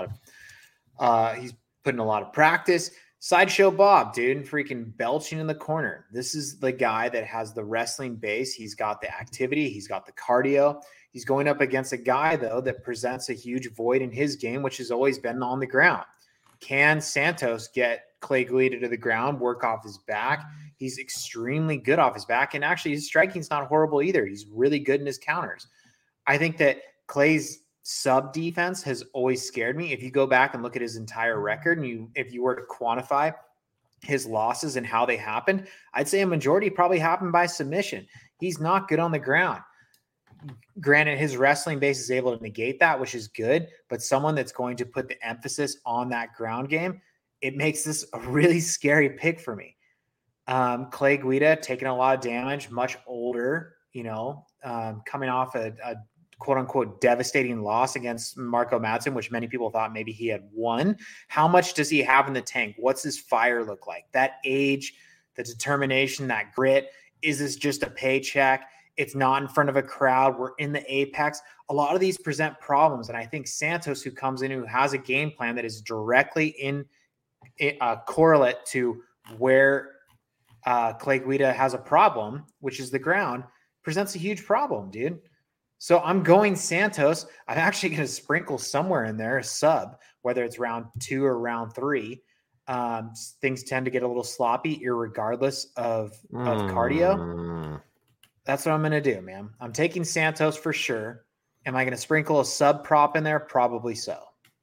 of practice. Sideshow Bob, dude, freaking belching in the corner. This is the guy that has the wrestling base. He's got the activity. He's got the cardio. He's going up against a guy, though, that presents a huge void in his game, which has always been on the ground. Can Santos get Clay Guida to the ground, work off his back? He's extremely good off his back. And actually, his striking's not horrible either. He's really good in his counters. I think that Clay's sub defense has always scared me. If you go back and look at his entire record, and if you were to quantify his losses and how they happened, I'd say a majority probably happened by submission. He's not good on the ground. Granted, his wrestling base is able to negate that, which is good, but someone that's going to put the emphasis on that ground game, it makes this a really scary pick for me. Clay Guida taking a lot of damage, much older, coming off a quote unquote devastating loss against Marco Madsen, which many people thought maybe he had won. How much does he have in the tank? What's his fire look like? That age, the determination, that grit. Is this just a paycheck? It's not in front of a crowd. We're in the apex. A lot of these present problems. And I think Santos, who comes in, who has a game plan that is directly in correlate to where Clay Guida has a problem, which is the ground, presents a huge problem, dude. So I'm going Santos. I'm actually going to sprinkle somewhere in there a sub, whether it's round 2 or round 3. Things tend to get a little sloppy, irregardless of cardio. That's what I'm going to do, man. I'm taking Santos for sure. Am I going to sprinkle a sub prop in there? Probably so.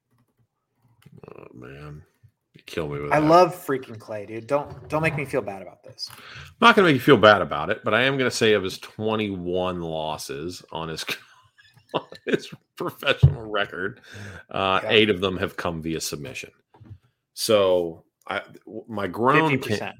Oh man, you kill me with
that. I
that.
love freaking Clay, dude. Don't make me feel bad about this.
I'm not going to make you feel bad about it, but I am going to say of his 21 losses on his professional record, 8 of them have come via submission. So my groan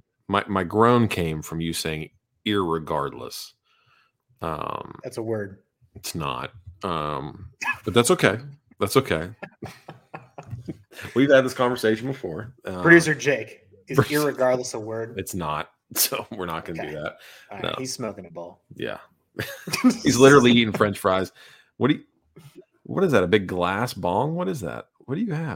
came from you saying irregardless.
That's a word.
It's not. But that's okay. That's okay. We've had this conversation before.
Producer Jake is irregardless of word.
It's not. So we're not going to do that.
All right,
No.
he's smoking a bowl.
Yeah. He's literally eating French fries. What is that? A big glass bong? What is that? What do you have?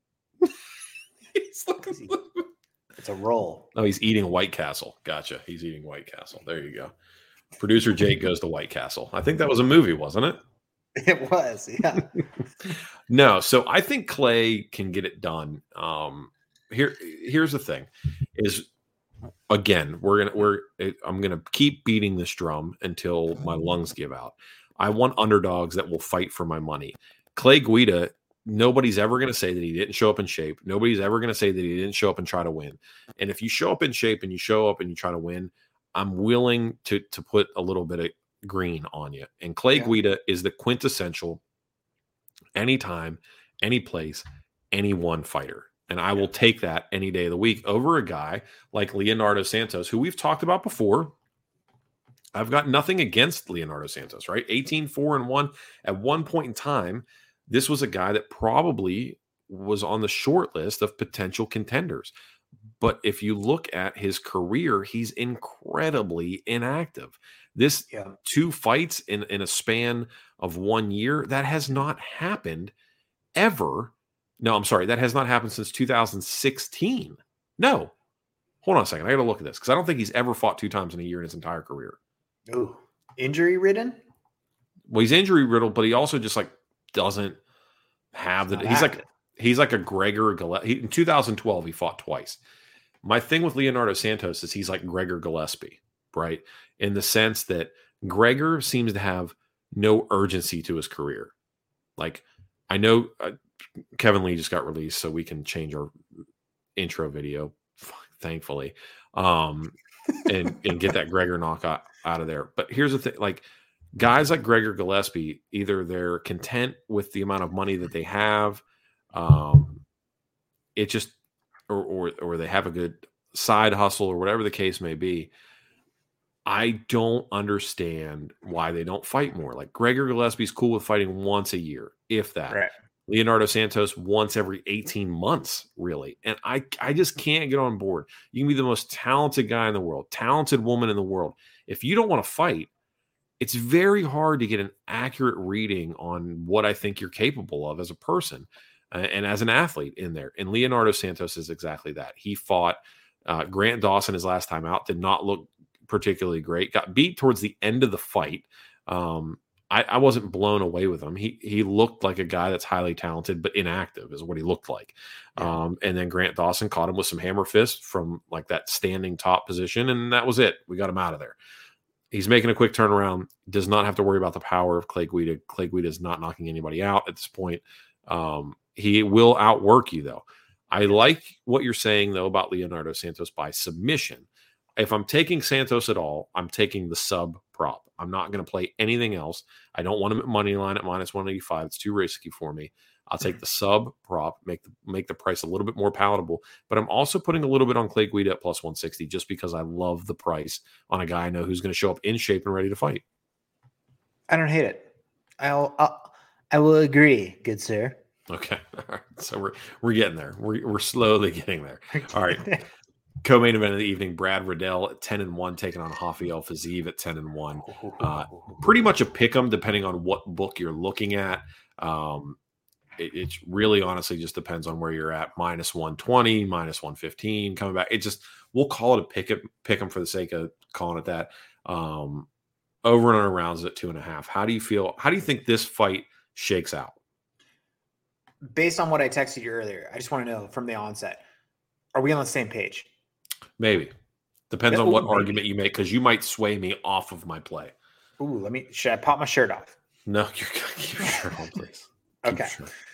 He's looking.
It's a roll.
Oh, he's eating White Castle. Gotcha. He's eating White Castle. There you go. Producer Jake goes to White Castle. I think that was a movie, wasn't it?
It was, yeah.
No, so I think Clay can get it done. Here's the thing: is again, I'm gonna keep beating this drum until my lungs give out. I want underdogs that will fight for my money. Clay Guida. Nobody's ever going to say that he didn't show up in shape. Nobody's ever going to say that he didn't show up and try to win. And if you show up in shape and you show up and you try to win, I'm willing to put a little bit of green on you. And Clay Guida is the quintessential anytime, any place, any one fighter. And I will take that any day of the week over a guy like Leonardo Santos, who we've talked about before. I've got nothing against Leonardo Santos, right? 18-4-1 at one point in time. This was a guy that probably was on the short list of potential contenders. But if you look at his career, he's incredibly inactive. This 2 fights in a span of 1 year, that has not happened ever. No, I'm sorry. That has not happened since 2016. No. Hold on a second. I got to look at this because I don't think he's ever fought 2 times in a year in his entire career.
Ooh, injury-ridden?
Well, he's injury-riddled, but he also just doesn't have the. He's like a Gregor Gillespie. In 2012, he fought twice. My thing with Leonardo Santos is he's like Gregor Gillespie, right? In the sense that Gregor seems to have no urgency to his career. Like, I know Kevin Lee just got released, so we can change our intro video, thankfully, and get that Gregor knockout out of there. But here's the thing: like, guys like Gregor Gillespie, either they're content with the amount of money that they have, it just, or they have a good side hustle or whatever the case may be. I don't understand why they don't fight more. Like, Gregor Gillespie's cool with fighting once a year, if that.
Right.
Leonardo Santos once every 18 months, really. And I just can't get on board. You can be the most talented guy in the world, talented woman in the world. If you don't want to fight, it's very hard to get an accurate reading on what I think you're capable of as a person and as an athlete in there. And Leonardo Santos is exactly that. He fought Grant Dawson his last time out, did not look particularly great, got beat towards the end of the fight. I wasn't blown away with him. He looked like a guy that's highly talented, but inactive is what he looked like. Yeah. And then Grant Dawson caught him with some hammer fists from like that standing top position. And that was it. We got him out of there. He's making a quick turnaround, does not have to worry about the power of Clay Guida. Clay Guida is not knocking anybody out at this point. He will outwork you, though. I like what you're saying, though, about Leonardo Santos by submission. If I'm taking Santos at all, I'm taking the sub prop. I'm not going to play anything else. I don't want him at money line at -185. It's too risky for me. I'll take the sub prop, make the price a little bit more palatable. But I'm also putting a little bit on Clay Guida at +160 just because I love the price on a guy I know who's going to show up in shape and ready to fight.
I don't hate it. I will agree, good sir.
Okay. All right. So we're getting there. We're slowly getting there. All right. Co-main event of the evening, Brad Riddell at 10-1, taking on Rafael Fiziev at 10-1. Pretty much a pick-em depending on what book you're looking at. It really honestly just depends on where you're at. -120, -115, coming back. We'll call it a pick-em for the sake of calling it that. Over and under rounds at 2.5. How do you feel? How do you think this fight shakes out?
Based on what I texted you earlier, I just want to know from the onset, are we on the same page?
Maybe. Depends on what argument you make, because you might sway me off of my play.
Ooh, should I pop my shirt off?
No, you're going to keep your shirt on, please.
Okay.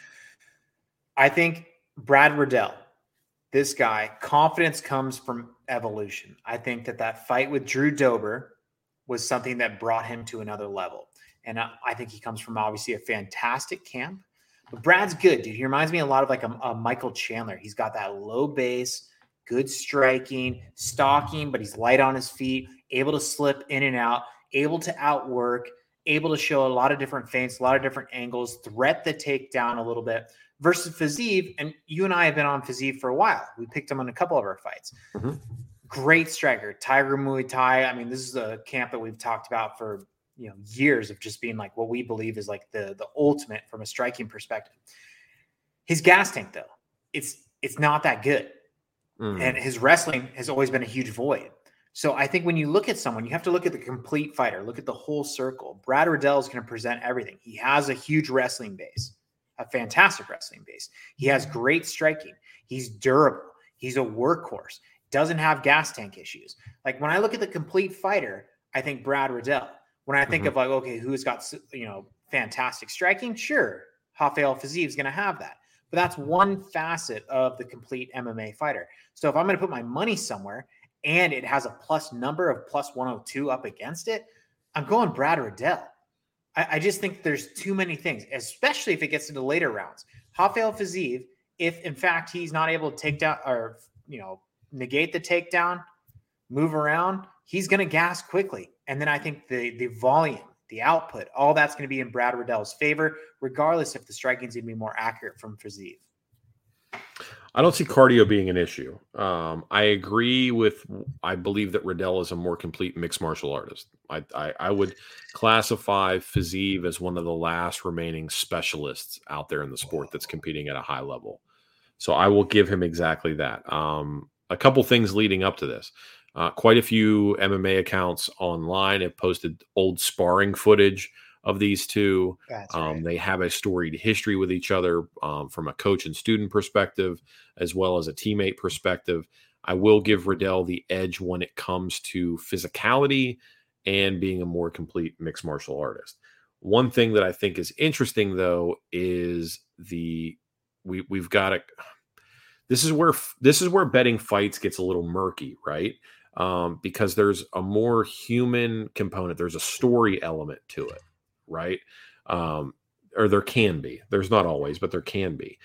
I think Brad Riddell, this guy, confidence comes from evolution. I think that fight with Drew Dober was something that brought him to another level. And I think he comes from obviously a fantastic camp. But Brad's good, dude. He reminds me a lot of like a Michael Chandler. He's got that low base, good striking, stalking, but he's light on his feet, able to slip in and out, able to outwork, able to show a lot of different feints, a lot of different angles, threat the takedown a little bit, versus Fiziev, and you and I have been on Fiziev for a while. We picked him on a couple of our fights.
Mm-hmm.
Great striker, Tiger Muay Thai. I mean, this is a camp that we've talked about for years of just being like what we believe is like the ultimate from a striking perspective. His gas tank, though, it's not that good. And his wrestling has always been a huge void. So I think when you look at someone, you have to look at the complete fighter, look at the whole circle. Brad Riddell is going to present everything. He has a huge wrestling base, a fantastic wrestling base. He has great striking. He's durable. He's a workhorse. Doesn't have gas tank issues. Like when I look at the complete fighter, I think Brad Riddell. When I think of like, okay, who's got, fantastic striking? Sure. Rafael Fiziev is going to have that. But that's one facet of the complete MMA fighter. So if I'm going to put my money somewhere and it has a plus number of plus 102 up against it, I'm going Brad Riddell. I just think there's too many things, especially if it gets into later rounds. Rafael Fiziev, if in fact he's not able to take down or, negate the takedown, move around, he's going to gas quickly. And then I think the volume, the output, all that's going to be in Brad Riddell's favor, regardless if the striking is going to be more accurate from Fiziev.
I don't see cardio being an issue. I agree I believe that Riddell is a more complete mixed martial artist. I would classify Fiziev as one of the last remaining specialists out there in the sport that's competing at a high level. So I will give him exactly that. A couple things leading up to this. Quite a few MMA accounts online have posted old sparring footage of these two. Right. They have a storied history with each other from a coach and student perspective, as well as a teammate perspective. I will give Riddell the edge when it comes to physicality and being a more complete mixed martial artist. One thing that I think is interesting, though, is we've got to. This is where betting fights gets a little murky, right? Because there's a more human component. There's a story element to it, right? Or there can be. There's not always, but there can be.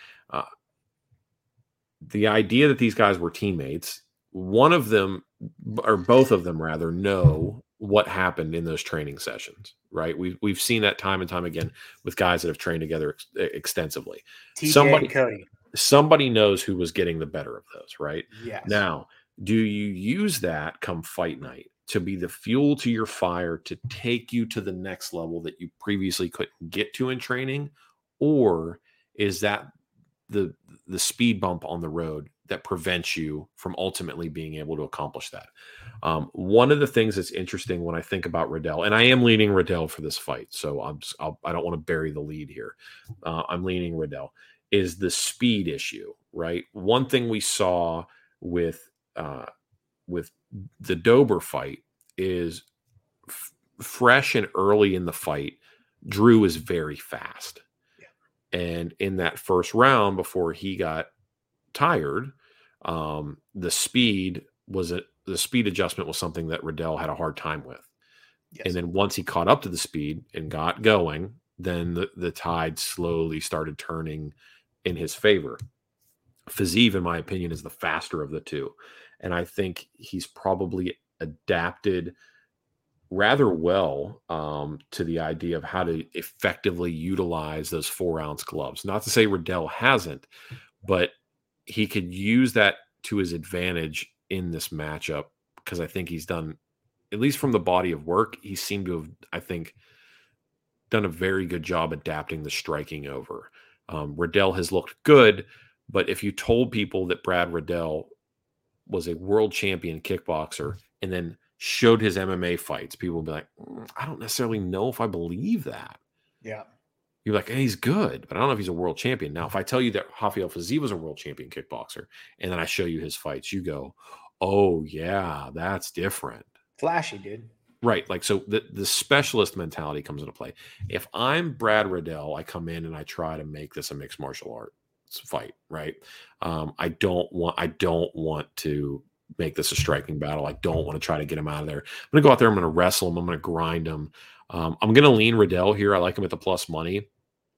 The idea that these guys were teammates, one of them, or both of them rather, know what happened in those training sessions, right? We've seen that time and time again with guys that have trained together extensively.
TJ and Cody.
Somebody knows who was getting the better of those, right?
Yes.
Now, do you use that come fight night to be the fuel to your fire to take you to the next level that you previously couldn't get to in training? Or is that the speed bump on the road that prevents you from ultimately being able to accomplish that? One of the things that's interesting when I think about Riddell, and I am leaning Riddell for this fight, so I don't want to bury the lead here. I'm leaning Riddell, is the speed issue, right? One thing we saw with the Dober fight is fresh and early in the fight, Drew is very fast. Yeah. And in that first round, before he got tired, the speed adjustment was something that Riddell had a hard time with. Yes. And then once he caught up to the speed and got going, then the tide slowly started turning in his favor. Fiziev, in my opinion, is the faster of the two. And I think he's probably adapted rather well to the idea of how to effectively utilize those 4-ounce gloves. Not to say Riddell hasn't, but he could use that to his advantage in this matchup, because I think he's done, at least from the body of work, he seemed to have, I think, done a very good job adapting the striking over. Riddell has looked good, but if you told people that Brad Riddell was a world champion kickboxer and then showed his MMA fights, people would be like, I don't necessarily know if I believe that.
Yeah.
You're like, hey, he's good, but I don't know if he's a world champion. Now, if I tell you that Rafael Fiziev was a world champion kickboxer, and then I show you his fights, you go, oh, yeah, that's different.
Flashy, dude.
Right. Like, so the specialist mentality comes into play. If I'm Brad Riddell, I come in and I try to make this a mixed martial arts fight, right? I don't want to make this a striking battle. I don't want to try to get him out of there. I'm going to go out there. I'm going to wrestle him. I'm going to grind him. I'm going to lean Riddell here. I like him at the plus money.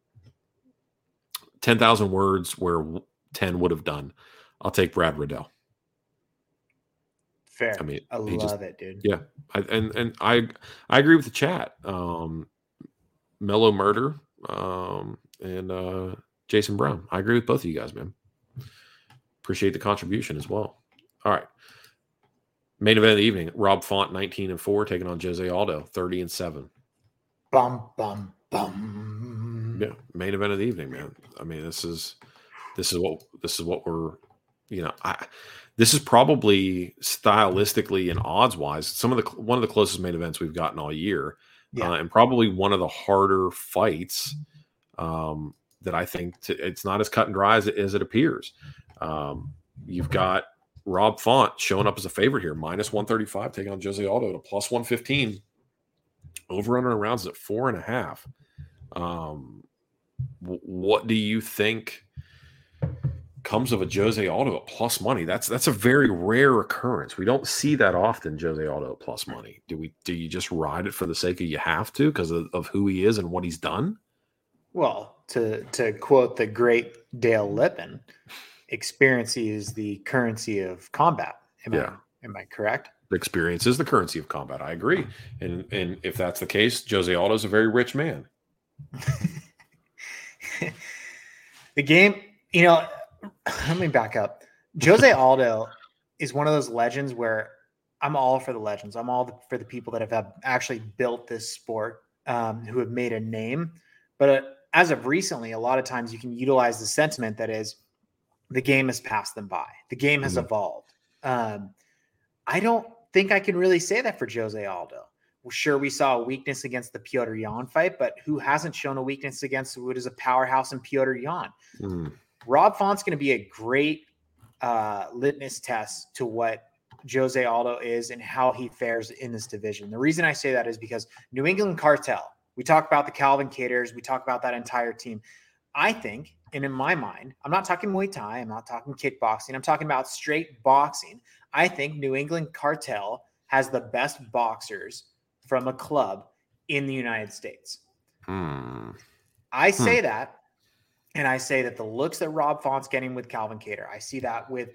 10,000 words where 10 would have done. I'll take Brad Riddell.
Fair. I mean, I love it, dude.
Yeah. I agree with the chat. Mellow Murder and Jason Brown. I agree with both of you guys, man. Appreciate the contribution as well. All right. Main event of the evening, Rob Font, 19-4, taking on Jose Aldo, 30-7.
Bum, bum, bum.
Yeah, main event of the evening, man. I mean, this is what we're, this is probably stylistically and odds wise one of the closest main events we've gotten all year, and probably one of the harder fights that I think it's not as cut and dry as it appears. You've got Rob Font showing up as a favorite here, -135, taking on Jose Aldo at a +115. Over under rounds at 4.5. What do you think comes of a Jose Aldo at plus money? That's a very rare occurrence. We don't see that often, Jose Aldo at plus money. Do you just ride it for the sake of you have to because of who he is and what he's done?
Well, to quote the great Dale Lippin, experience is the currency of combat. Am I correct?
Experience is the currency of combat. I agree. And if that's the case, Jose Aldo is a very rich man.
The game, let me back up. Jose Aldo is one of those legends where I'm all for the legends. I'm all for the people that have actually built this sport, who have made a name. But as of recently, a lot of times you can utilize the sentiment that is the game has passed them by. The game has evolved. I don't think I can really say that for Jose Aldo. Well, sure, we saw a weakness against the Piotr Jan fight, but who hasn't shown a weakness against what is a powerhouse in Piotr Jan? Rob Font's going to be a great litmus test to what Jose Aldo is and how he fares in this division. The reason I say that is because New England Cartel, we talk about the Calvin Katers, we talk about that entire team. I think, and in my mind, I'm not talking Muay Thai, I'm not talking kickboxing, I'm talking about straight boxing. I think New England Cartel has the best boxers from a club in the United States. I say that, and I say that the looks that Rob Font's getting with Calvin Kattar, I see that with,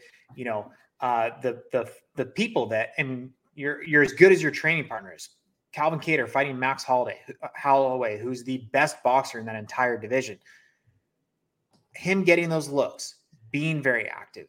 the people that, and you're as good as your training partners. Calvin Kattar fighting Max Holloway, who's the best boxer in that entire division. Him getting those looks, being very active.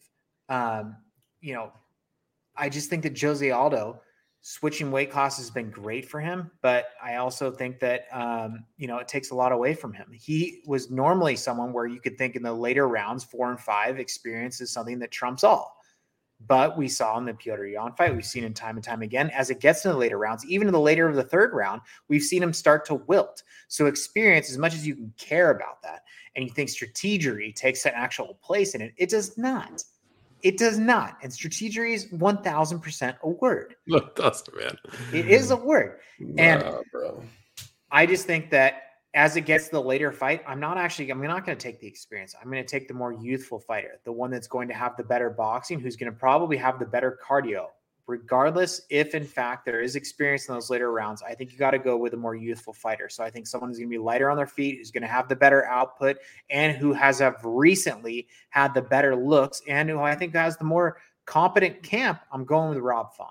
I just think that Jose Aldo switching weight classes has been great for him, but I also think that, it takes a lot away from him. He was normally someone where you could think in the later rounds, 4 and 5, experience is something that trumps all. But we saw in the Piotr Jan fight, we've seen him time and time again, as it gets in the later rounds, even in the later of the third round, we've seen him start to wilt. So experience, as much as you can care about that, and you think strategery takes an actual place in it, it does not. It does not. And strategery is 1,000% a word.
Look, that's man.
It is a word. And
bro.
I just think that as it gets to the later fight, I'm not going to take the experience. I'm going to take the more youthful fighter, the one that's going to have the better boxing, who's going to probably have the better cardio. Regardless, if in fact there is experience in those later rounds, I think you got to go with a more youthful fighter. So I think someone who's going to be lighter on their feet, who's going to have the better output, and who has recently had the better looks, and who I think has the more competent camp. I'm going with Rob Font.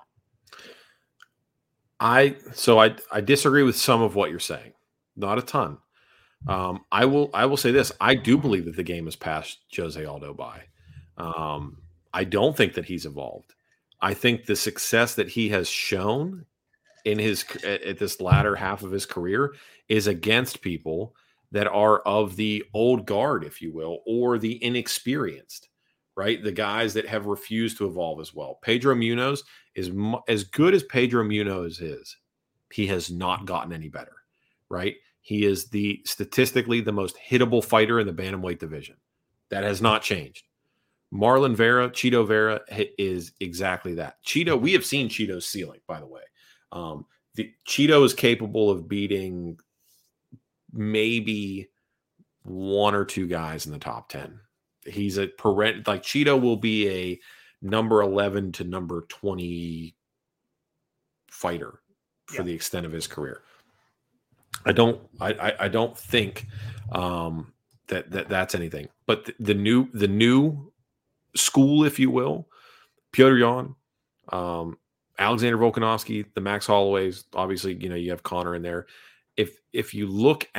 I disagree with some of what you're saying, not a ton. I will say this: I do believe that the game has passed Jose Aldo by. I don't think that he's evolved. I think the success that he has shown in at this latter half of his career is against people that are of the old guard, if you will, or the inexperienced, right? The guys that have refused to evolve as well. Pedro Munoz is as good as Pedro Munoz is. He has not gotten any better, right? He is statistically the most hittable fighter in the bantamweight division. That has not changed. Marlon Vera, Chito Vera is exactly that. Chito, we have seen Chito's ceiling, by the way. Chito is capable of beating maybe 1 or 2 guys in the top 10. He's Chito will be a number 11 to number 20 fighter for the extent of his career. I don't think that's anything. But the new school, if you will, Piotr Jan, Alexander Volkanovski, the Max Holloways, obviously, you have Connor in there. If you look at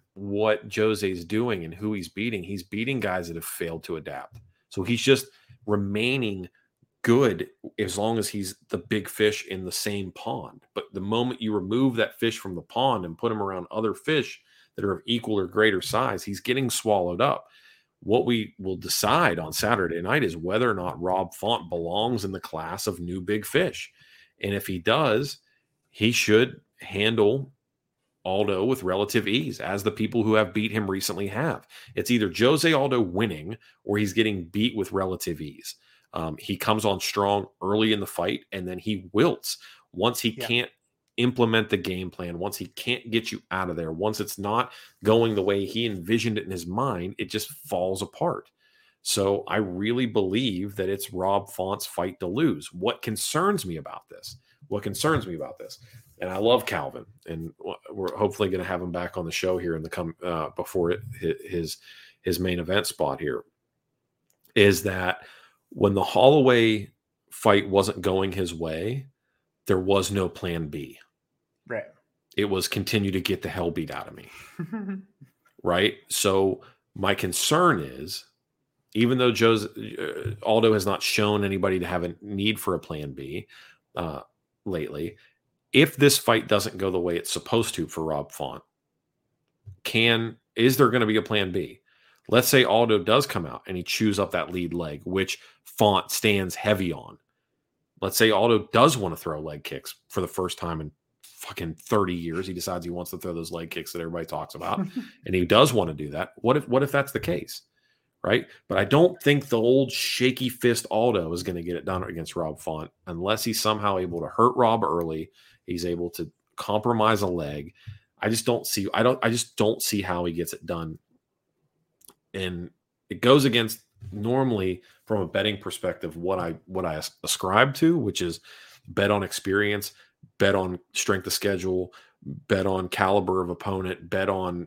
what Jose's doing and who he's beating. He's beating guys that have failed to adapt. So he's just remaining good as long as he's the big fish in the same pond. But the moment you remove that fish from the pond and put him around other fish that are of equal or greater size, he's getting swallowed up. What we will decide on Saturday night is whether or not Rob Font belongs in the class of new big fish. And if he does, he should handle Aldo with relative ease, as the people who have beat him recently have. It's either Jose Aldo winning or he's getting beat with relative ease. He comes on strong early in the fight, and then he wilts once he can't implement the game plan, once he can't get you out of there, once it's not going the way he envisioned it in his mind, it just falls apart. So I really believe that it's Rob Font's fight to lose. What concerns me about this, and I love Calvin, and we're hopefully going to have him back on the show here in the before his main event spot here, is that when the Holloway fight wasn't going his way, there was no plan B.
Right.
It was continue to get the hell beat out of me. Right. So my concern is, even though Aldo has not shown anybody to have a need for a plan B lately, if this fight doesn't go the way it's supposed to for Rob Font, is there going to be a plan B? Let's say Aldo does come out and he chews up that lead leg, which Font stands heavy on. Let's say Aldo does want to throw leg kicks for the first time in fucking 30 years. He decides he wants to throw those leg kicks that everybody talks about, and he does want to do that. What if that's the case? Right? But I don't think the old shaky fist Aldo is going to get it done against Rob Font unless he's somehow able to hurt Rob early. He's able to compromise a leg. I just don't see how he gets it done. And it goes against, normally from a betting perspective, what I ascribe to, which is bet on experience, bet on strength of schedule, bet on caliber of opponent, bet on,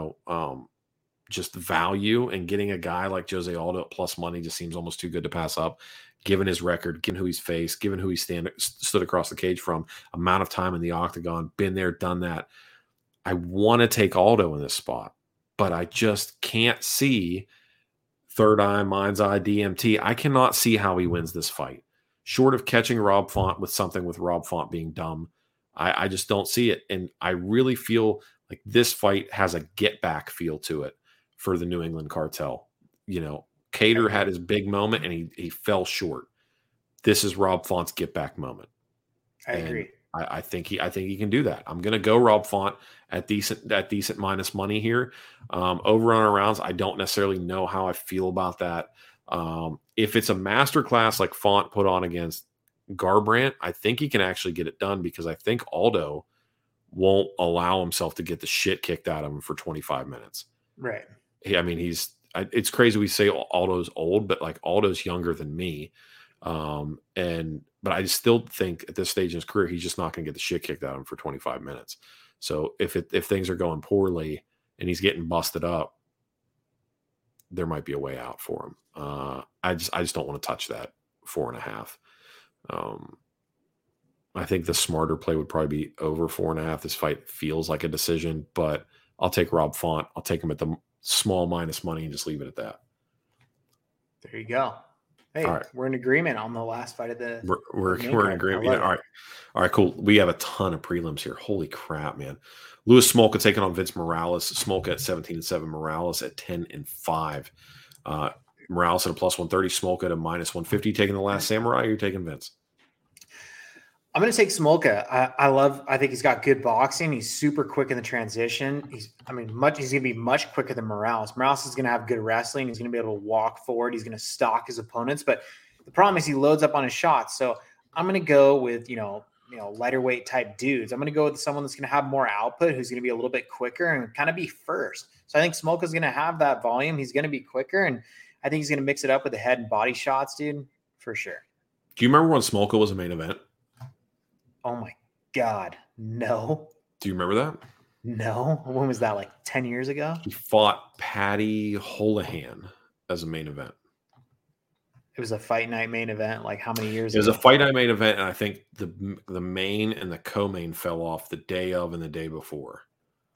just value, and getting a guy like Jose Aldo at plus money just seems almost too good to pass up, given his record, given who he's faced, given who he stood across the cage from, amount of time in the octagon, been there, done that. I want to take Aldo in this spot, but I just can't see third eye, mind's eye, DMT. I cannot see how he wins this fight. Short of catching Rob Font with something with Rob Font being dumb, I just don't see it. And I really feel like this fight has a get back feel to it for the New England Cartel. Cater had his big moment and he fell short. This is Rob Font's get back moment.
I agree.
I think he can do that. I'm going to go Rob Font at decent minus money here. Over on our rounds, I don't necessarily know how I feel about that. If it's a masterclass like Font put on against Garbrandt, I think he can actually get it done, because I think Aldo won't allow himself to get the shit kicked out of him for 25 minutes.
Right.
It's crazy we say Aldo's old, but like Aldo's younger than me. But I still think at this stage in his career, he's just not going to get the shit kicked out of him for 25 minutes. So if things are going poorly and he's getting busted up, there might be a way out for him. I just don't want to touch that 4.5. I think the smarter play would probably be over 4.5. This fight feels like a decision, but I'll take Rob Font. I'll take him at the small minus money and just leave it at that.
There you go. Hey,
all right.
We're in agreement on the last fight of the.
We're in agreement. Yeah, all right, cool. We have a ton of prelims here. Holy crap, man! Louis Smolka taking on Vince Morales. Smolka at 17-7. Morales at 10-5. Morales at a plus 130. Smolka at a minus 150. Taking the Last Samurai. Or you're taking Vince?
I'm going to take Smolka. I think he's got good boxing. He's super quick in the transition. He's going to be much quicker than Morales. Morales is going to have good wrestling. He's going to be able to walk forward. He's going to stalk his opponents. But the problem is he loads up on his shots. So I'm going to go with, lighter weight type dudes. I'm going to go with someone that's going to have more output, who's going to be a little bit quicker and kind of be first. So I think Smolka is going to have that volume. He's going to be quicker. And I think he's going to mix it up with the head and body shots, dude, for sure.
Do you remember when Smolka was a main event?
Oh my God. No.
Do you remember that?
No. When was that? Like 10 years ago?
He fought Paddy Holohan as a main event.
It was a fight night main event. Like how many years
ago? It was
ago?
a fight night main event. And I think the main and the co-main fell off the day of and the day before.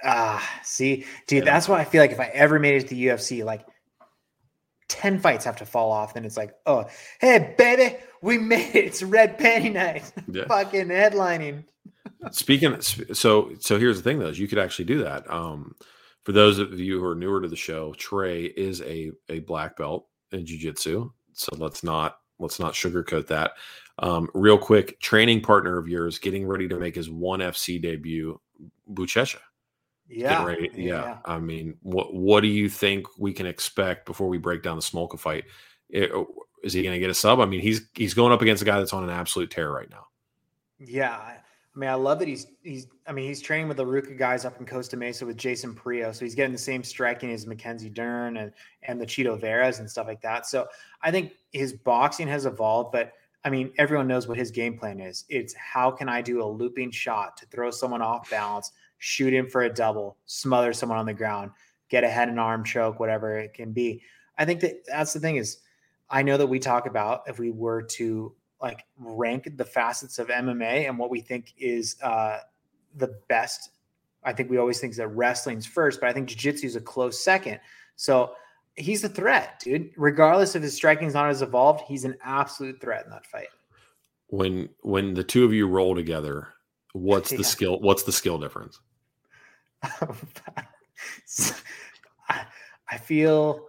See, dude,
Yeah.
that's why I feel like if I ever made it to the UFC, like 10 fights have to fall off. Then it's like, oh, hey, baby, we made it. It's red panty night.
Yeah.
Fucking headlining.
So here's the thing, though, is you could actually do that. For those of you who are newer to the show, Trey is a black belt in jiu-jitsu. So let's not sugarcoat that. Real quick, training partner of yours getting ready to make his ONE FC debut, Buchecha.
Yeah.
Ready. Yeah. I mean, what do you think we can expect before we break down the Smolka fight? Is he going to get a sub? I mean, he's going up against a guy that's on an absolute tear right now.
Yeah. I mean, I love that he's training with the Ruka guys up in Costa Mesa with Jason Prio. So he's getting the same striking as Mackenzie Dern and the Cheeto Veras and stuff like that. So I think his boxing has evolved, but I mean, everyone knows what his game plan is. It's how can I do a looping shot to throw someone off balance, shoot him for a double, smother someone on the ground, get a head and arm choke, whatever it can be. I think that's the thing is I know that we talk about if we were to like rank the facets of MMA and what we think is the best. I think we always think that wrestling's first, but I think jiu-jitsu is a close second. So he's a threat, dude. Regardless if his striking's not as evolved, he's an absolute threat in that fight.
When the two of you roll together, what's the skill? What's the skill difference?
I feel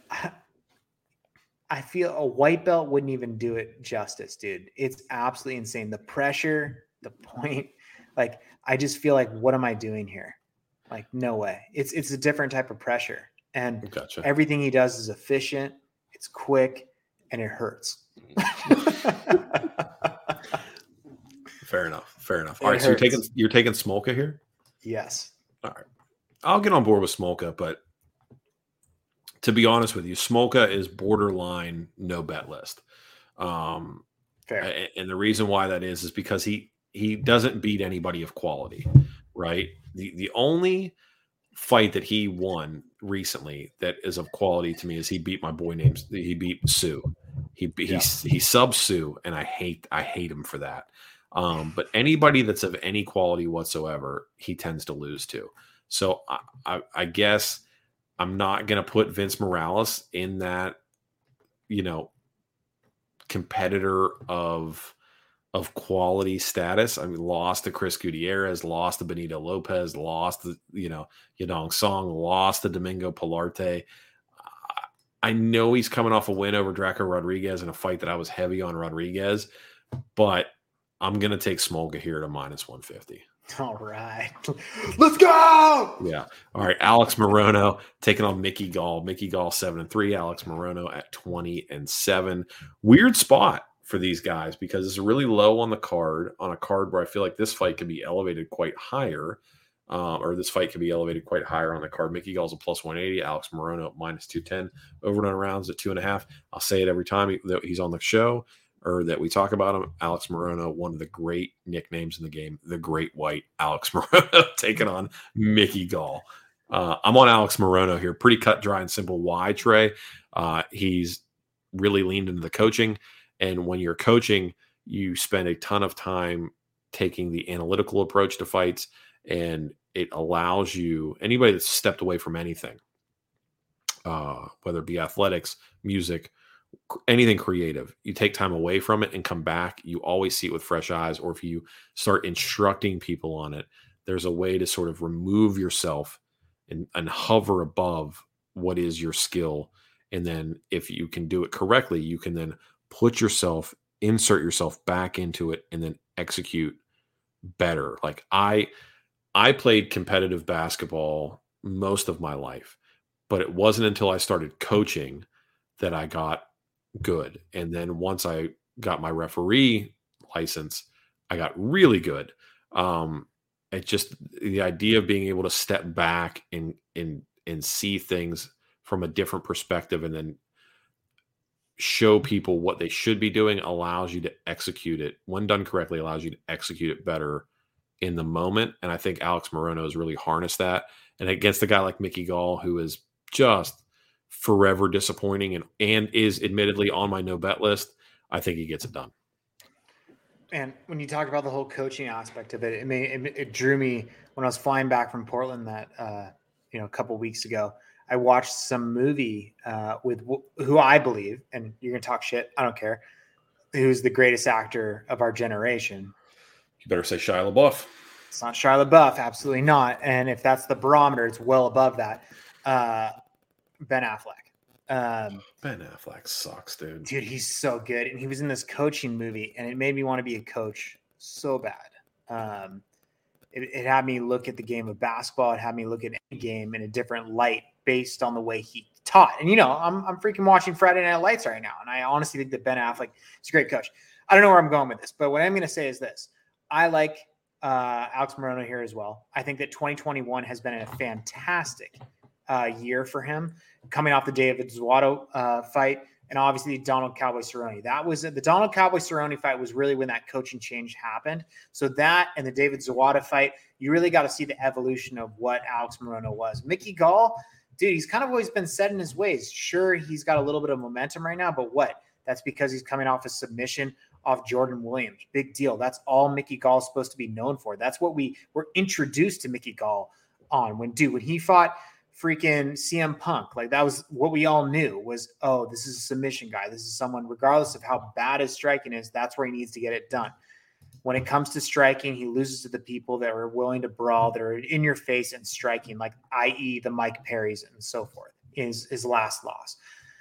a white belt wouldn't even do it justice, dude. It's absolutely insane. The pressure, the point, like, I just feel like, what am I doing here? Like, no way. It's a different type of pressure. And Everything he does is efficient, it's quick, and it hurts.
Fair enough. All right, so you're taking Smolka here?
Yes.
All right. I'll get on board with Smolka, but to be honest with you, Smolka is borderline no bet list.
Fair.
And the reason why that is because he doesn't beat anybody of quality, right? The only fight that he won recently that is of quality to me is he beat he beat Sue. He subs Sue, and I hate him for that. But anybody that's of any quality whatsoever, he tends to lose to. So I guess I'm not going to put Vince Morales in that, competitor of quality status. I mean, lost to Chris Gutierrez, lost to Benito Lopez, lost to, Yadong Song, lost to Domingo Pilarte. I know he's coming off a win over Draco Rodriguez in a fight that I was heavy on Rodriguez, but I'm going to take Smolka here to -150.
All right. Let's go.
Yeah. All right. Alex Morono taking on Mickey Gall. Mickey Gall 7-3. Alex Morono at 20-7. Weird spot for these guys because it's really low on the card, on a card where I feel like this fight could be elevated quite higher, or this fight could be elevated quite higher on the card. Mickey Gall's a +180. Alex Morono at -210. Over and on rounds at 2.5. I'll say it every time that he's on the show or that we talk about him. Alex Morono, one of the great nicknames in the game, the Great White Alex Morono, taking on Mickey Gall. I'm on Alex Morono here. Pretty cut, dry, and simple. Why, Trey? He's really leaned into the coaching. And when you're coaching, you spend a ton of time taking the analytical approach to fights, and it allows you, anybody that's stepped away from anything, whether it be athletics, music, anything creative, you take time away from it and come back, you always see it with fresh eyes. Or if you start instructing people on it, there's a way to sort of remove yourself and hover above what is your skill. And then if you can do it correctly, you can then insert yourself back into it and then execute better. Like I played competitive basketball most of my life, but it wasn't until I started coaching that I got good. And then once I got my referee license, I got really good. It just, the idea of being able to step back and see things from a different perspective and then show people what they should be doing allows you to execute it. When done correctly, allows you to execute it better in the moment. And I think Alex Morono has really harnessed that. And against a guy like Mickey Gall, who is just forever disappointing and is admittedly on my no bet list, I think he gets it done.
And when you talk about the whole coaching aspect of it, it drew me when I was flying back from Portland that a couple weeks ago. I watched some movie with who I believe, and you're gonna talk shit, I don't care, who's the greatest actor of our generation.
You better say Shia LaBeouf.
It's not Shia LaBeouf, absolutely not. And if that's the barometer, it's well above that. Ben Affleck.
Ben Affleck sucks, dude.
Dude, he's so good. And he was in this coaching movie, and it made me want to be a coach so bad. It had me look at the game of basketball. It had me look at any game in a different light based on the way he taught. And, I'm freaking watching Friday Night Lights right now. And I honestly think that Ben Affleck is a great coach. I don't know where I'm going with this, but what I'm going to say is this. I like Alex Morono here as well. I think that 2021 has been a fantastic year for him, coming off the David Zuato fight, and obviously Donald Cowboy Cerrone. That was the Donald Cowboy Cerrone fight was really when that coaching change happened. So that and the David Zuato fight, you really got to see the evolution of what Alex Morono was. Mickey Gall, dude, he's kind of always been set in his ways. Sure, he's got a little bit of momentum right now, but what? That's because he's coming off a submission off Jordan Williams. Big deal. That's all Mickey Gall is supposed to be known for. That's what we were introduced to Mickey Gall on. When he fought freaking CM Punk, like that was what we all knew was, oh, this is a submission guy. This is someone, regardless of how bad his striking is, that's where he needs to get it done. When it comes to striking, he loses to the people that are willing to brawl, that are in your face and striking, like i.e. the Mike Perrys and so forth, is his last loss.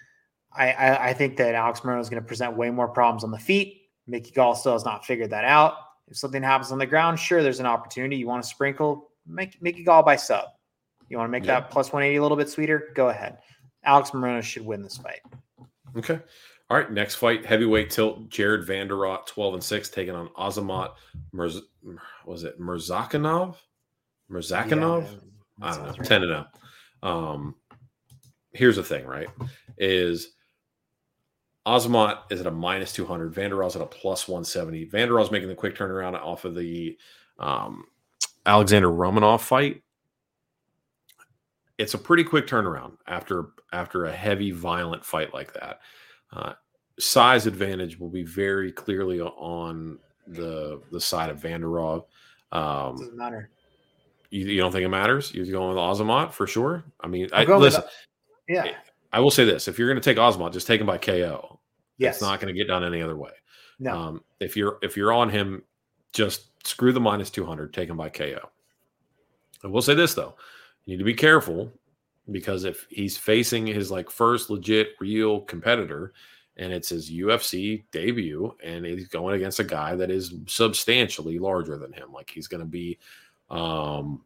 I think that Alex Morono is going to present way more problems on the feet. Mickey Gall still has not figured that out. If something happens on the ground, sure, there's an opportunity. You want to sprinkle, make Mickey Gall by sub. You want to make that plus 180 a little bit sweeter? Go ahead. Alex Morono should win this fight.
Okay. All right. Next fight, heavyweight tilt, Jared Vanderrot, 12-6, taking on Azamat Murzakanov? Murzakanov?
Yeah,
I don't know.
right.
10-0. Here's the thing, right? Is Azamat is at a minus 200. Vanderrot's at a plus 170. Vanderrot's making the quick turnaround off of the Alexander Romanov fight. It's a pretty quick turnaround after a heavy, violent fight like that. Size advantage will be very clearly on the side of Vanderrot.
Doesn't matter.
You don't think it matters? You're going with Azamat for sure? I mean,
listen. Yeah.
I will say this. If you're going to take Azamat, just take him by KO.
Yes.
It's not going to get done any other way.
No.
If you're on him, just screw the minus 200, take him by KO. I will say this, though. You need to be careful because if he's facing his first legit real competitor and it's his UFC debut and he's going against a guy that is substantially larger than him, like he's going to be 5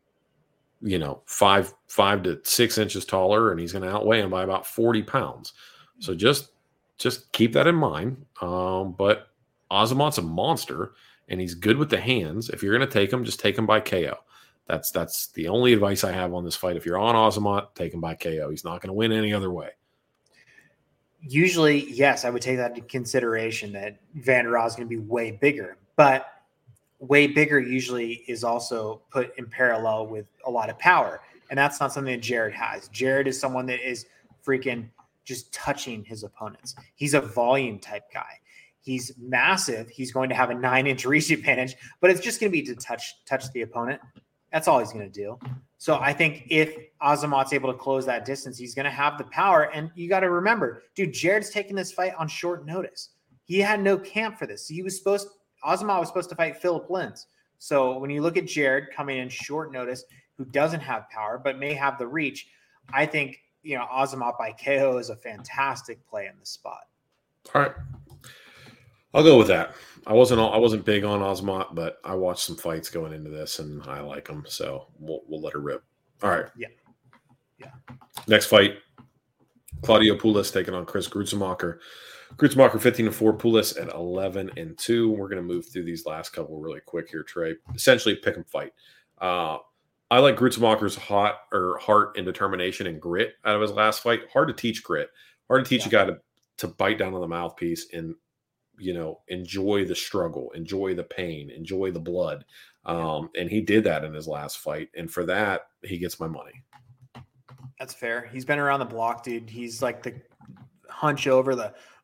to 6 inches taller and he's going to outweigh him by about 40 pounds. So just keep that in mind. But Azamat's a monster and he's good with the hands. If you're going to take him, just take him by KO. That's the only advice I have on this fight. If you're on Azamat, take him by KO. He's not going to win any other way.
Usually, yes, I would take that into consideration that Vanderrot is going to be way bigger, but way bigger usually is also put in parallel with a lot of power. And that's not something that Jared has. Jared is someone that is freaking just touching his opponents. He's a volume type guy. He's massive. He's going to have a 9-inch reach advantage, but it's just going to be to touch the opponent. That's all he's going to do. So I think if Azamat's able to close that distance, he's going to have the power. And you got to remember, dude, Jared's taking this fight on short notice. He had no camp for this. Azamat was supposed to fight Philip Lins. So when you look at Jared coming in short notice, who doesn't have power but may have the reach, I think Azamat by KO is a fantastic play in this spot.
All right. I'll go with that. I wasn't big on Azamat, but I watched some fights going into this, and I like them, so we'll let her rip. All right.
Yeah.
Next fight, Claudio Pulis taking on Chris Gruetzemacher. Gruetzemacher 15-4, Pulis at 11-2. We're going to move through these last couple really quick here, Trey. Essentially, pick 'em fight. I like Gruetzemacher's heart and determination and grit out of his last fight. Hard to teach grit. Hard to teach a guy to bite down on the mouthpiece and enjoy the struggle, enjoy the pain, enjoy the blood. And he did that in his last fight. And for that, he gets my money.
That's fair. He's been around the block, dude. He's like the hunch over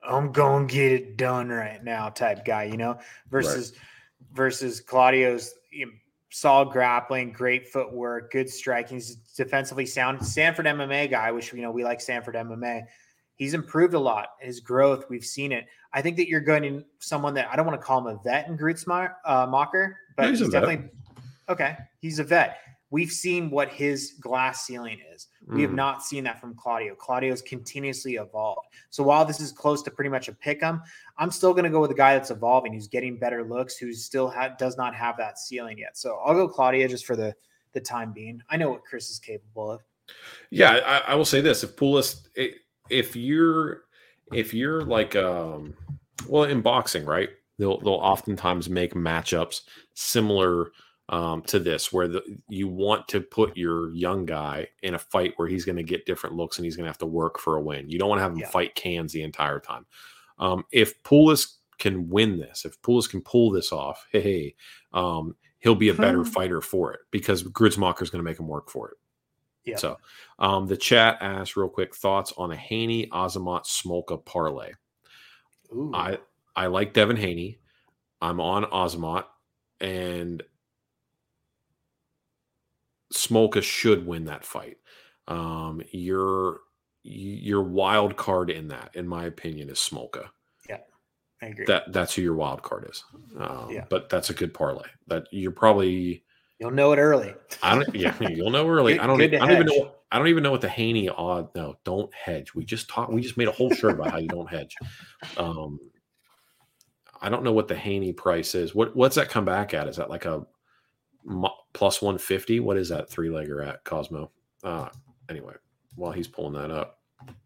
I'm going to get it done right now type guy, versus Claudio's solid grappling, great footwork, good striking. He's defensively sound. Sanford MMA guy, which, we like Sanford MMA. He's improved a lot. His growth, we've seen it. I think that you're going to someone that I don't want to call him a vet in Grutzmacher, but he's definitely okay. He's a vet. We've seen what his glass ceiling is. We have not seen that from Claudio. Claudio's continuously evolved. So while this is close to pretty much a pick 'em, I'm still going to go with a guy that's evolving, who's getting better looks, who still does not have that ceiling yet. So I'll go Claudio just for the time being. I know what Chris is capable of.
Yeah, I will say this: if you're like in boxing, right? They'll oftentimes make matchups similar to this, where you want to put your young guy in a fight where he's going to get different looks and he's going to have to work for a win. You don't want to have him fight cans the entire time. If Poulos can win this, if Poulos can pull this off, he'll be a better fighter for it, because Grutzmacher is going to make him work for it. Yeah. So the chat asked real quick thoughts on a Haney Azamat Smolka parlay.
Ooh.
I like Devin Haney. I'm on Azamat, and Smolka should win that fight. Your wild card in that, in my opinion, is Smolka.
Yeah, I agree.
That's who your wild card is. But that's a good parlay. That you're probably
you'll know it early.
You'll know early. I don't even know what the Haney odd. No, don't hedge. We just made a whole shirt about how you don't hedge. I don't know what the Haney price is. What's that come back at? Is that like a plus 150? What is that 3-legger at, Cosmo? Anyway, while he's pulling that up,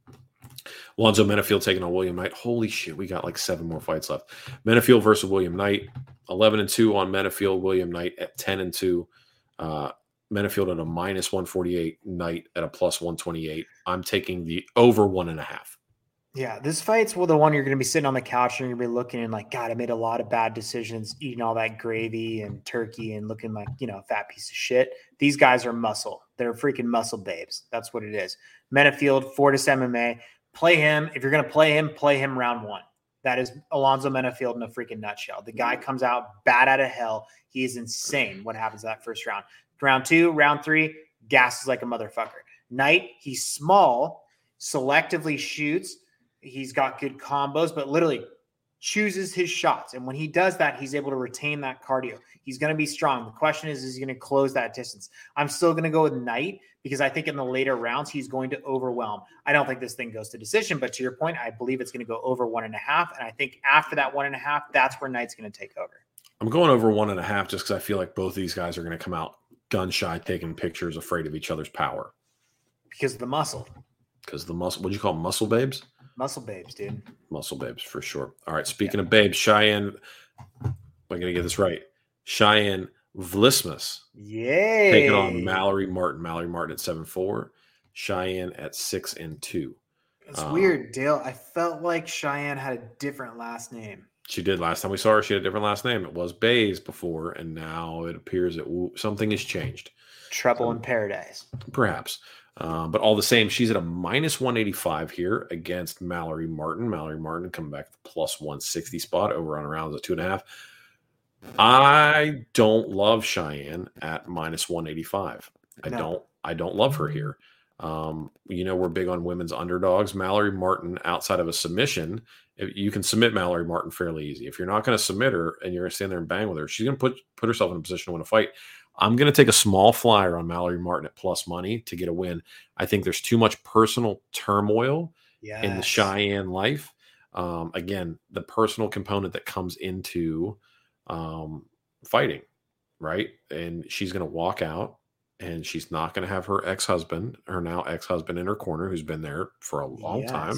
Alonzo Menafield taking on William Knight. Holy shit, we got like 7 more fights left. Menafield versus William Knight. 11-2 on Menafield. William Knight at 10-2. Menafield at a minus 148. Knight at a plus 128. I'm taking the over 1.5.
Yeah, this fight's the one you're going to be sitting on the couch and you're going to be looking and like, God, I made a lot of bad decisions, eating all that gravy and turkey and looking like, a fat piece of shit. These guys are muscle. They're freaking muscle babes. That's what it is. Menafield, Fortis MMA. Play him. If you're going to play him round 1. That is Alonzo Menafield in a freaking nutshell. The guy comes out bad out of hell. He is insane what happens that first round. Round 2, round 3, gasses like a motherfucker. Knight, he's small, selectively shoots. He's got good combos, but literally chooses his shots. And when he does that, he's able to retain that cardio. He's going to be strong. The question is he going to close that distance? I'm still going to go with Knight because I think in the later rounds, he's going to overwhelm. I don't think this thing goes to decision, but to your point, I believe it's going to go over 1.5. And I think after that 1.5, that's where Knight's going to take over.
I'm going over 1.5 just because I feel like both of these guys are going to come out gun shy, taking pictures, afraid of each other's power.
Because of the muscle.
Because the muscle. What'd you call them? Muscle babes?
Muscle babes, dude.
Muscle babes for sure. All right. Speaking of babes, Cheyenne, I'm going to get this right. Cheyenne Vlismas.
Yay.
Taking on Mallory Martin. Mallory Martin at 7-4. Cheyenne at 6-2.
It's weird, Dale. I felt like Cheyenne had a different last name.
She did last time we saw her. She had a different last name. It was Bays before, and now it appears that something has changed.
Trouble in paradise.
Perhaps. But all the same, she's at a minus 185 here against Mallory Martin. Mallory Martin coming back to the plus 160 spot over on around the 2.5. I don't love Cheyenne at minus 185. I don't love her here. We're big on women's underdogs. Mallory Martin, outside of a submission, you can submit Mallory Martin fairly easy. If you're not going to submit her and you're going to stand there and bang with her, she's going to put herself in a position to win a fight. I'm going to take a small flyer on Mallory Martin at plus money to get a win. I think there's too much personal turmoil in the Cheyenne life. Again, the personal component that comes into fighting, right? And she's going to walk out and she's not going to have her now ex-husband in her corner, who's been there for a long time.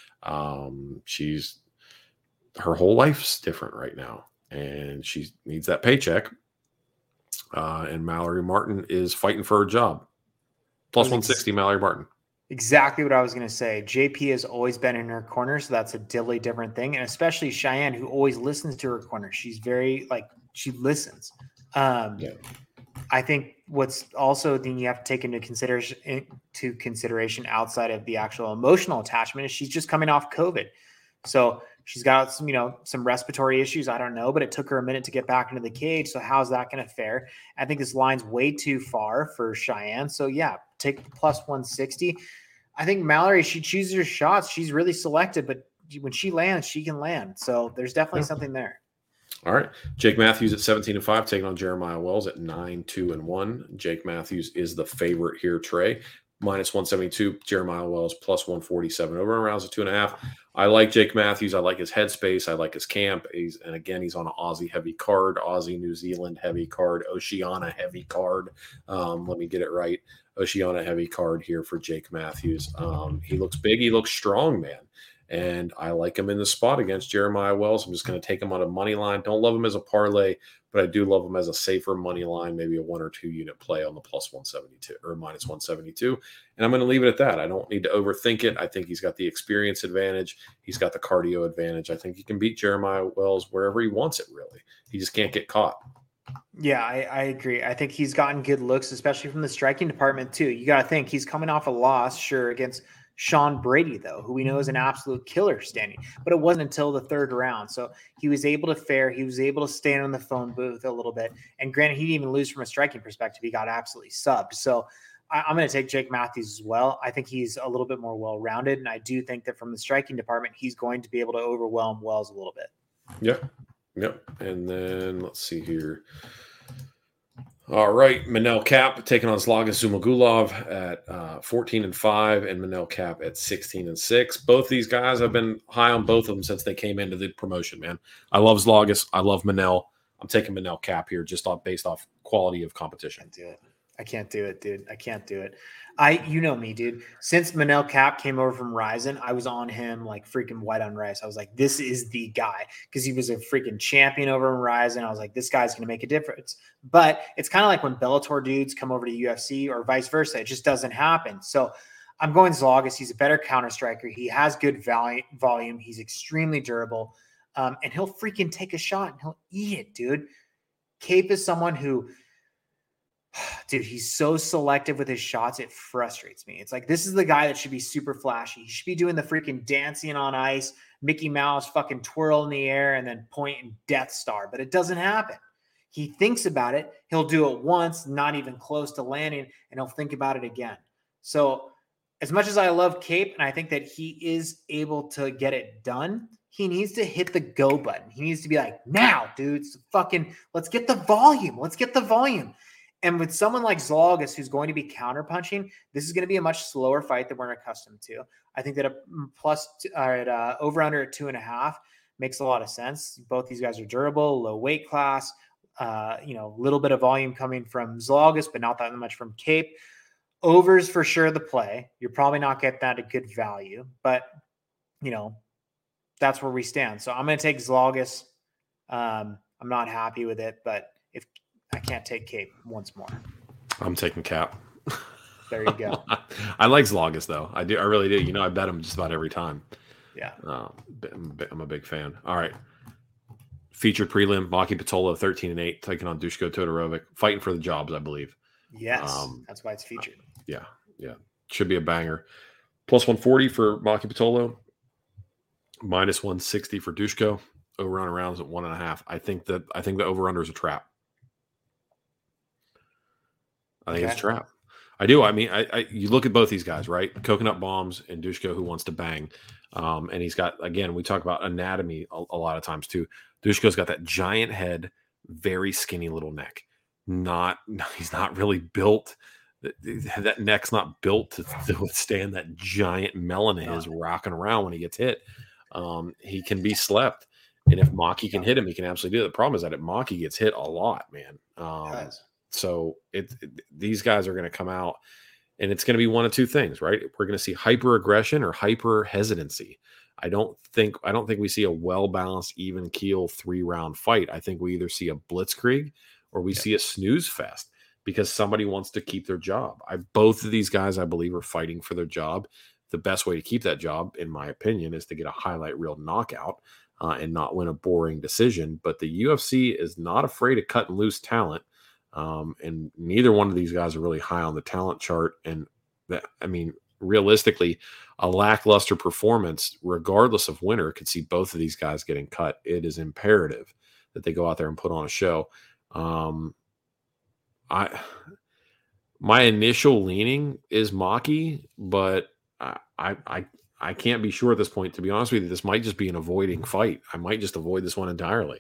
Her whole life's different right now and she needs that paycheck. And Mallory Martin is fighting for her job. Plus 160, Mallory Martin.
Exactly what I was going to say. JP has always been in her corner, so that's a totally different thing. And especially Cheyenne, who always listens to her corner. She's very, she listens. I think what's also the thing you have to take into consideration outside of the actual emotional attachment is she's just coming off COVID. So she's got some respiratory issues. I don't know, but it took her a minute to get back into the cage. So how's that going to fare? I think this line's way too far for Cheyenne. So yeah, take the plus 160. I think Mallory, she chooses her shots. She's really selective, but when she lands, she can land. So there's definitely something there.
All right. Jake Matthews at 17-5, taking on Jeremiah Wells at 9-2-1. Jake Matthews is the favorite here, Trey. Minus 172, Jeremiah Wells plus 147. Over and rounds at 2.5. I like Jake Matthews. I like his headspace. I like his camp. He's on an Aussie heavy card, Aussie New Zealand heavy card, Oceania heavy card. Let me get it right. Oceania heavy card here for Jake Matthews. He looks big. He looks strong, man. And I like him in the spot against Jeremiah Wells. I'm just going to take him on a money line. Don't love him as a parlay, but I do love him as a safer money line, maybe a 1 or 2 unit play on the plus 172 or minus 172. And I'm going to leave it at that. I don't need to overthink it. I think he's got the experience advantage. He's got the cardio advantage. I think he can beat Jeremiah Wells wherever he wants it, really. He just can't get caught.
Yeah, I agree. I think he's gotten good looks, especially from the striking department, too. You got to think he's coming off a loss, sure, against Sean Brady, though, who we know is an absolute killer standing, but it wasn't until the 3rd round. So he was able to fare. He was able to stand on the phone booth a little bit. And granted, he didn't even lose from a striking perspective. He got absolutely subbed. So I'm going to take Jake Matthews as well. I think he's a little bit more well-rounded. And I do think that from the striking department, he's going to be able to overwhelm Wells a little bit.
Yeah. Yep. And then let's see here. All right, Manel Cap taking on Zlaga Zumagulov at 14-5, and Manel Cap at 16-6. Both these guys, I've been high on both of them since they came into the promotion. Man, I love Zlagas. I love Manel. I'm taking Manel Cap here, just based off quality of competition.
I can't do it, dude. I can't do it. You know me, dude. Since Manel Cap came over from Ryzen, I was on him like freaking white on rice. I was like, this is the guy, because he was a freaking champion over in Ryzen. I was like, this guy's going to make a difference. But it's kind of like when Bellator dudes come over to UFC or vice versa. It just doesn't happen. So I'm going Zlagas. He's a better counter striker. He has good volume. He's extremely durable. And he'll freaking take a shot and he'll eat it, dude. Cape is someone who, dude, he's so selective with his shots. It frustrates me. It's like, this is the guy that should be super flashy. He should be doing the freaking dancing on ice, Mickey Mouse fucking twirl in the air and then point and Death Star, but it doesn't happen. He thinks about it. He'll do it once, not even close to landing, and he'll think about it again. So as much as I love Cape, and I think that he is able to get it done, he needs to hit the go button. He needs to be like, now, dudes, let's get the volume. Let's get the volume. And with someone like Zlagas, who's going to be counterpunching, this is going to be a much slower fight than we're accustomed to. I think that over under at 2.5 makes a lot of sense. Both these guys are durable, low weight class, a little bit of volume coming from Zlagas, but not that much from Cape. Overs for sure the play. You're probably not getting that at good value, but that's where we stand. So I'm going to take Zlagas. I'm not happy with it, but if I can't take Cape once more,
I'm taking Cap.
There you go.
I like Zlagas though. I do. I really do. I bet him just about every time.
Yeah.
I'm a big fan. All right. Featured prelim, Maki Pitolo, 13-8, taking on Dushko Todorovic, fighting for the jobs, I believe.
Yes. That's why it's featured.
Yeah. Should be a banger. Plus 140 for Maki Pitolo. Minus 160 for Dushko. Over on rounds at 1.5. I think the over-under is a trap. I think it's a trap. I do. I mean, you look at both these guys, right? Coconut Bombs and Dushko, who wants to bang. And he's got, again, we talk about anatomy a lot of times too. Dushko's got that giant head, very skinny little neck. He's not really built. That neck's not built to withstand that giant melon of his rocking around when he gets hit. He can be slept. And if Maki can hit him, he can absolutely do it. The problem is that if Maki gets hit a lot, man. So these guys are going to come out, and it's going to be one of two things, right? We're going to see hyper aggression or hyper hesitancy. I don't think we see a well-balanced, even keel 3-round fight. I think we either see a blitzkrieg or we see a snooze fest because somebody wants to keep their job. Both of these guys, I believe, are fighting for their job. The best way to keep that job, in my opinion, is to get a highlight reel knockout and not win a boring decision. But the UFC is not afraid to cut and loose talent. And neither one of these guys are really high on the talent chart. And realistically, a lackluster performance, regardless of winner, could see both of these guys getting cut. It is imperative that they go out there and put on a show. My initial leaning is Maki, but I can't be sure at this point. To be honest with you, this might just be an avoiding fight. I might just avoid this one entirely.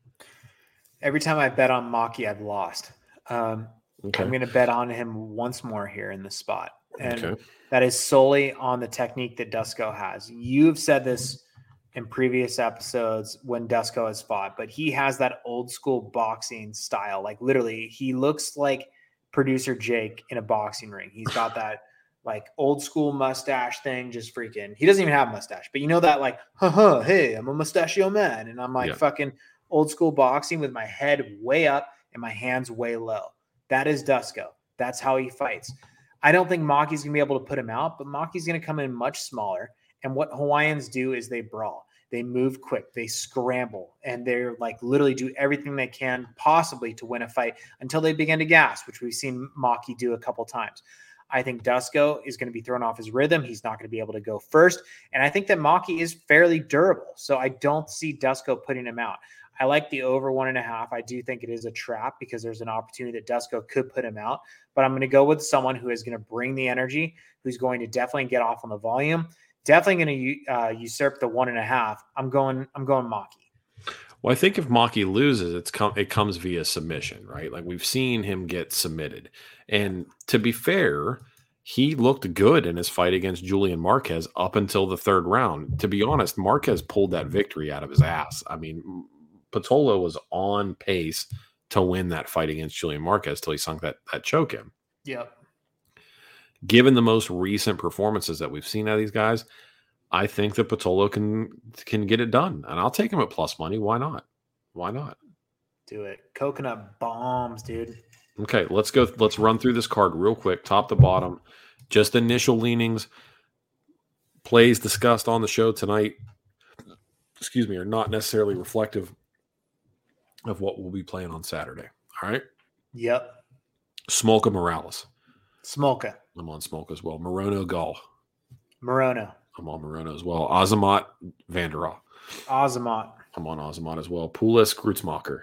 Every time I bet on Maki, I've lost. I'm going to bet on him once more here in this spot. And that is solely on the technique that Dusko has. You've said this in previous episodes when Dusko has fought, but he has that old school boxing style. Like literally, he looks like producer Jake in a boxing ring. He's got that like old school mustache thing, just freaking. He doesn't even have a mustache, but you know that like, hey, I'm a mustachio man. And I'm like fucking old school boxing with my head way up and my hands way low. That is Dusko. That's how he fights. I don't think Maki's going to be able to put him out, but Maki's going to come in much smaller. And what Hawaiians do is they brawl. They move quick. They scramble. And they're like literally do everything they can possibly to win a fight until they begin to gas, which we've seen Maki do a couple times. I think Dusko is going to be thrown off his rhythm. He's not going to be able to go first. And I think that Maki is fairly durable. So I don't see Dusko putting him out. I like the over 1.5. I do think it is a trap because there's an opportunity that Dusko could put him out. But I'm going to go with someone who is going to bring the energy, who's going to definitely get off on the volume, definitely going to usurp the 1.5. I'm going Maki.
Well, I think if Maki loses, it comes via submission, right? Like we've seen him get submitted. And to be fair, he looked good in his fight against Julian Marquez up until the third round. To be honest, Marquez pulled that victory out of his ass. I mean, Patolo was on pace to win that fight against Julian Marquez till he sunk that choke in.
Yep.
Given the most recent performances that we've seen out of these guys, I think that Patolo can get it done. And I'll take him at plus money. Why not? Why not?
Do it. Coconut bombs, dude.
Okay, let's go. Let's run through this card real quick, top to bottom. Just initial leanings. Plays discussed on the show tonight, are not necessarily reflective of what we'll be playing on Saturday. All right?
Yep.
Smolka Morales.
Smolka.
I'm on Smolka as well. Morono Gall.
Morono.
I'm on Morono as well. Azamat Vanderall.
Azamat.
I'm on Azamat as well. Poulos Grutzmacher.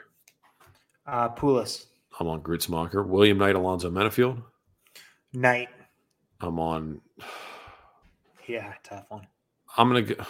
Poulos.
I'm on Grutzmacher. William Knight, Alonzo Menafield.
Knight.
I'm on.
Yeah, tough one.
I'm going to go.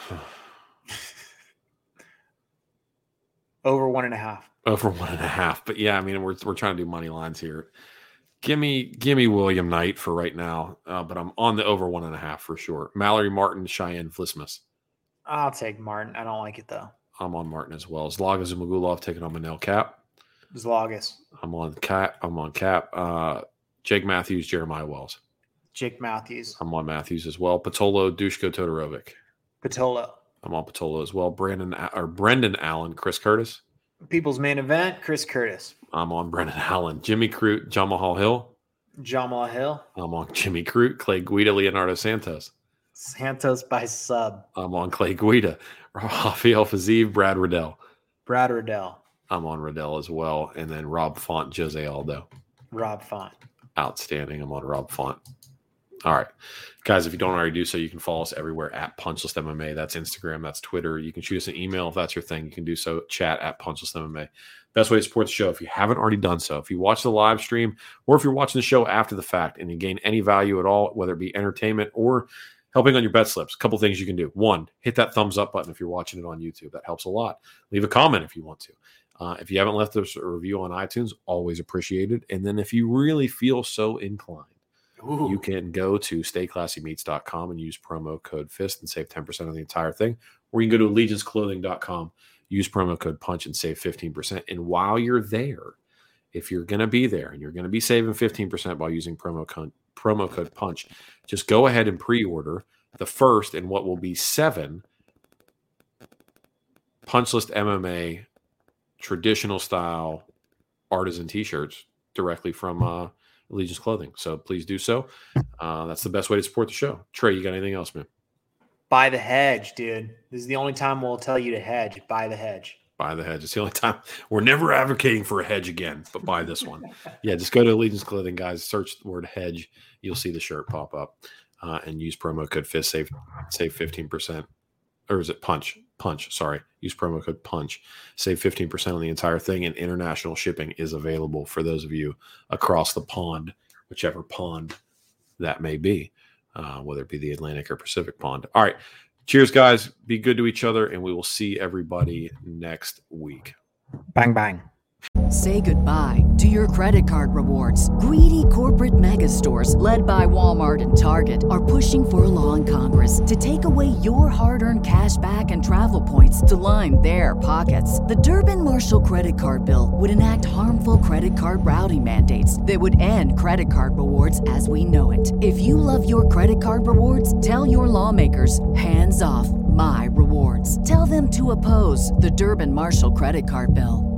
Over 1.5.
Over 1.5. But yeah, I mean, we're trying to do money lines here. Give me William Knight for right now, but I'm on the over 1.5 for sure. Mallory Martin, Cheyenne Flismus.
I'll take Martin. I don't like it though.
I'm on Martin as well. Zlaga Zumagulov taking on Manel Cap.
Zlagas.
I'm on Cap. Jake Matthews, Jeremiah Wells.
Jake Matthews.
I'm on Matthews as well. Patolo, Dushko Todorovic.
Patolo.
I'm on Patolo as well. Brendan Allen, Chris Curtis.
People's main event, Chris Curtis.
I'm on Brendan Allen. Jimmy Crute, Jamal Hill.
Jamal Hill.
I'm on Jimmy Crute. Clay Guida, Leonardo Santos.
Santos by sub.
I'm on Clay Guida. Rafael Fiziev, Brad Riddell.
Brad Riddell.
I'm on Riddell as well. And then Rob Font, Jose Aldo.
Rob Font.
Outstanding. I'm on Rob Font. All right. Guys, if you don't already do so, you can follow us everywhere at Punchless MMA. That's Instagram. That's Twitter. You can shoot us an email if that's your thing. You can do so. Chat at Punchless MMA. Best way to support the show, if you haven't already done so, if you watch the live stream or if you're watching the show after the fact and you gain any value at all, whether it be entertainment or helping on your bet slips, a couple things you can do. One, hit that thumbs up button if you're watching it on YouTube. That helps a lot. Leave a comment if you want to. If you haven't left us a review on iTunes, always appreciated. And then if you really feel so inclined, you can go to stayclassymeats.com and use promo code FIST and save 10% on the entire thing. Or you can go to allegianceclothing.com, use promo code PUNCH and save 15%. And while you're there, if you're going to be there and you're going to be saving 15% by using promo code PUNCH, just go ahead and pre-order the first in what will be 7 Punch List MMA traditional style artisan t-shirts directly from Allegiance Clothing. So please do so. That's the best way to support the show. Trey, you got anything else, man?
Buy the hedge, dude. This is the only time we'll tell you to hedge. Buy the hedge.
Buy the hedge. It's the only time. We're never advocating for a hedge again, but buy this one. Yeah, just go to Allegiance Clothing, guys. Search the word hedge. You'll see the shirt pop up. and use promo code FIST, save 15%. Or is it Punch? Sorry. Use promo code PUNCH. Save 15% on the entire thing, and international shipping is available for those of you across the pond, whichever pond that may be, whether it be the Atlantic or Pacific pond. All right. Cheers, guys. Be good to each other, and we will see everybody next week.
Bang, bang.
Say goodbye to your credit card rewards. Greedy corporate mega stores, led by Walmart and Target, are pushing for a law in Congress to take away your hard-earned cash back and travel points to line their pockets. The Durbin-Marshall credit card bill would enact harmful credit card routing mandates that would end credit card rewards as we know it. If you love your credit card rewards, tell your lawmakers, hands off my rewards. Tell them to oppose the Durbin-Marshall credit card bill.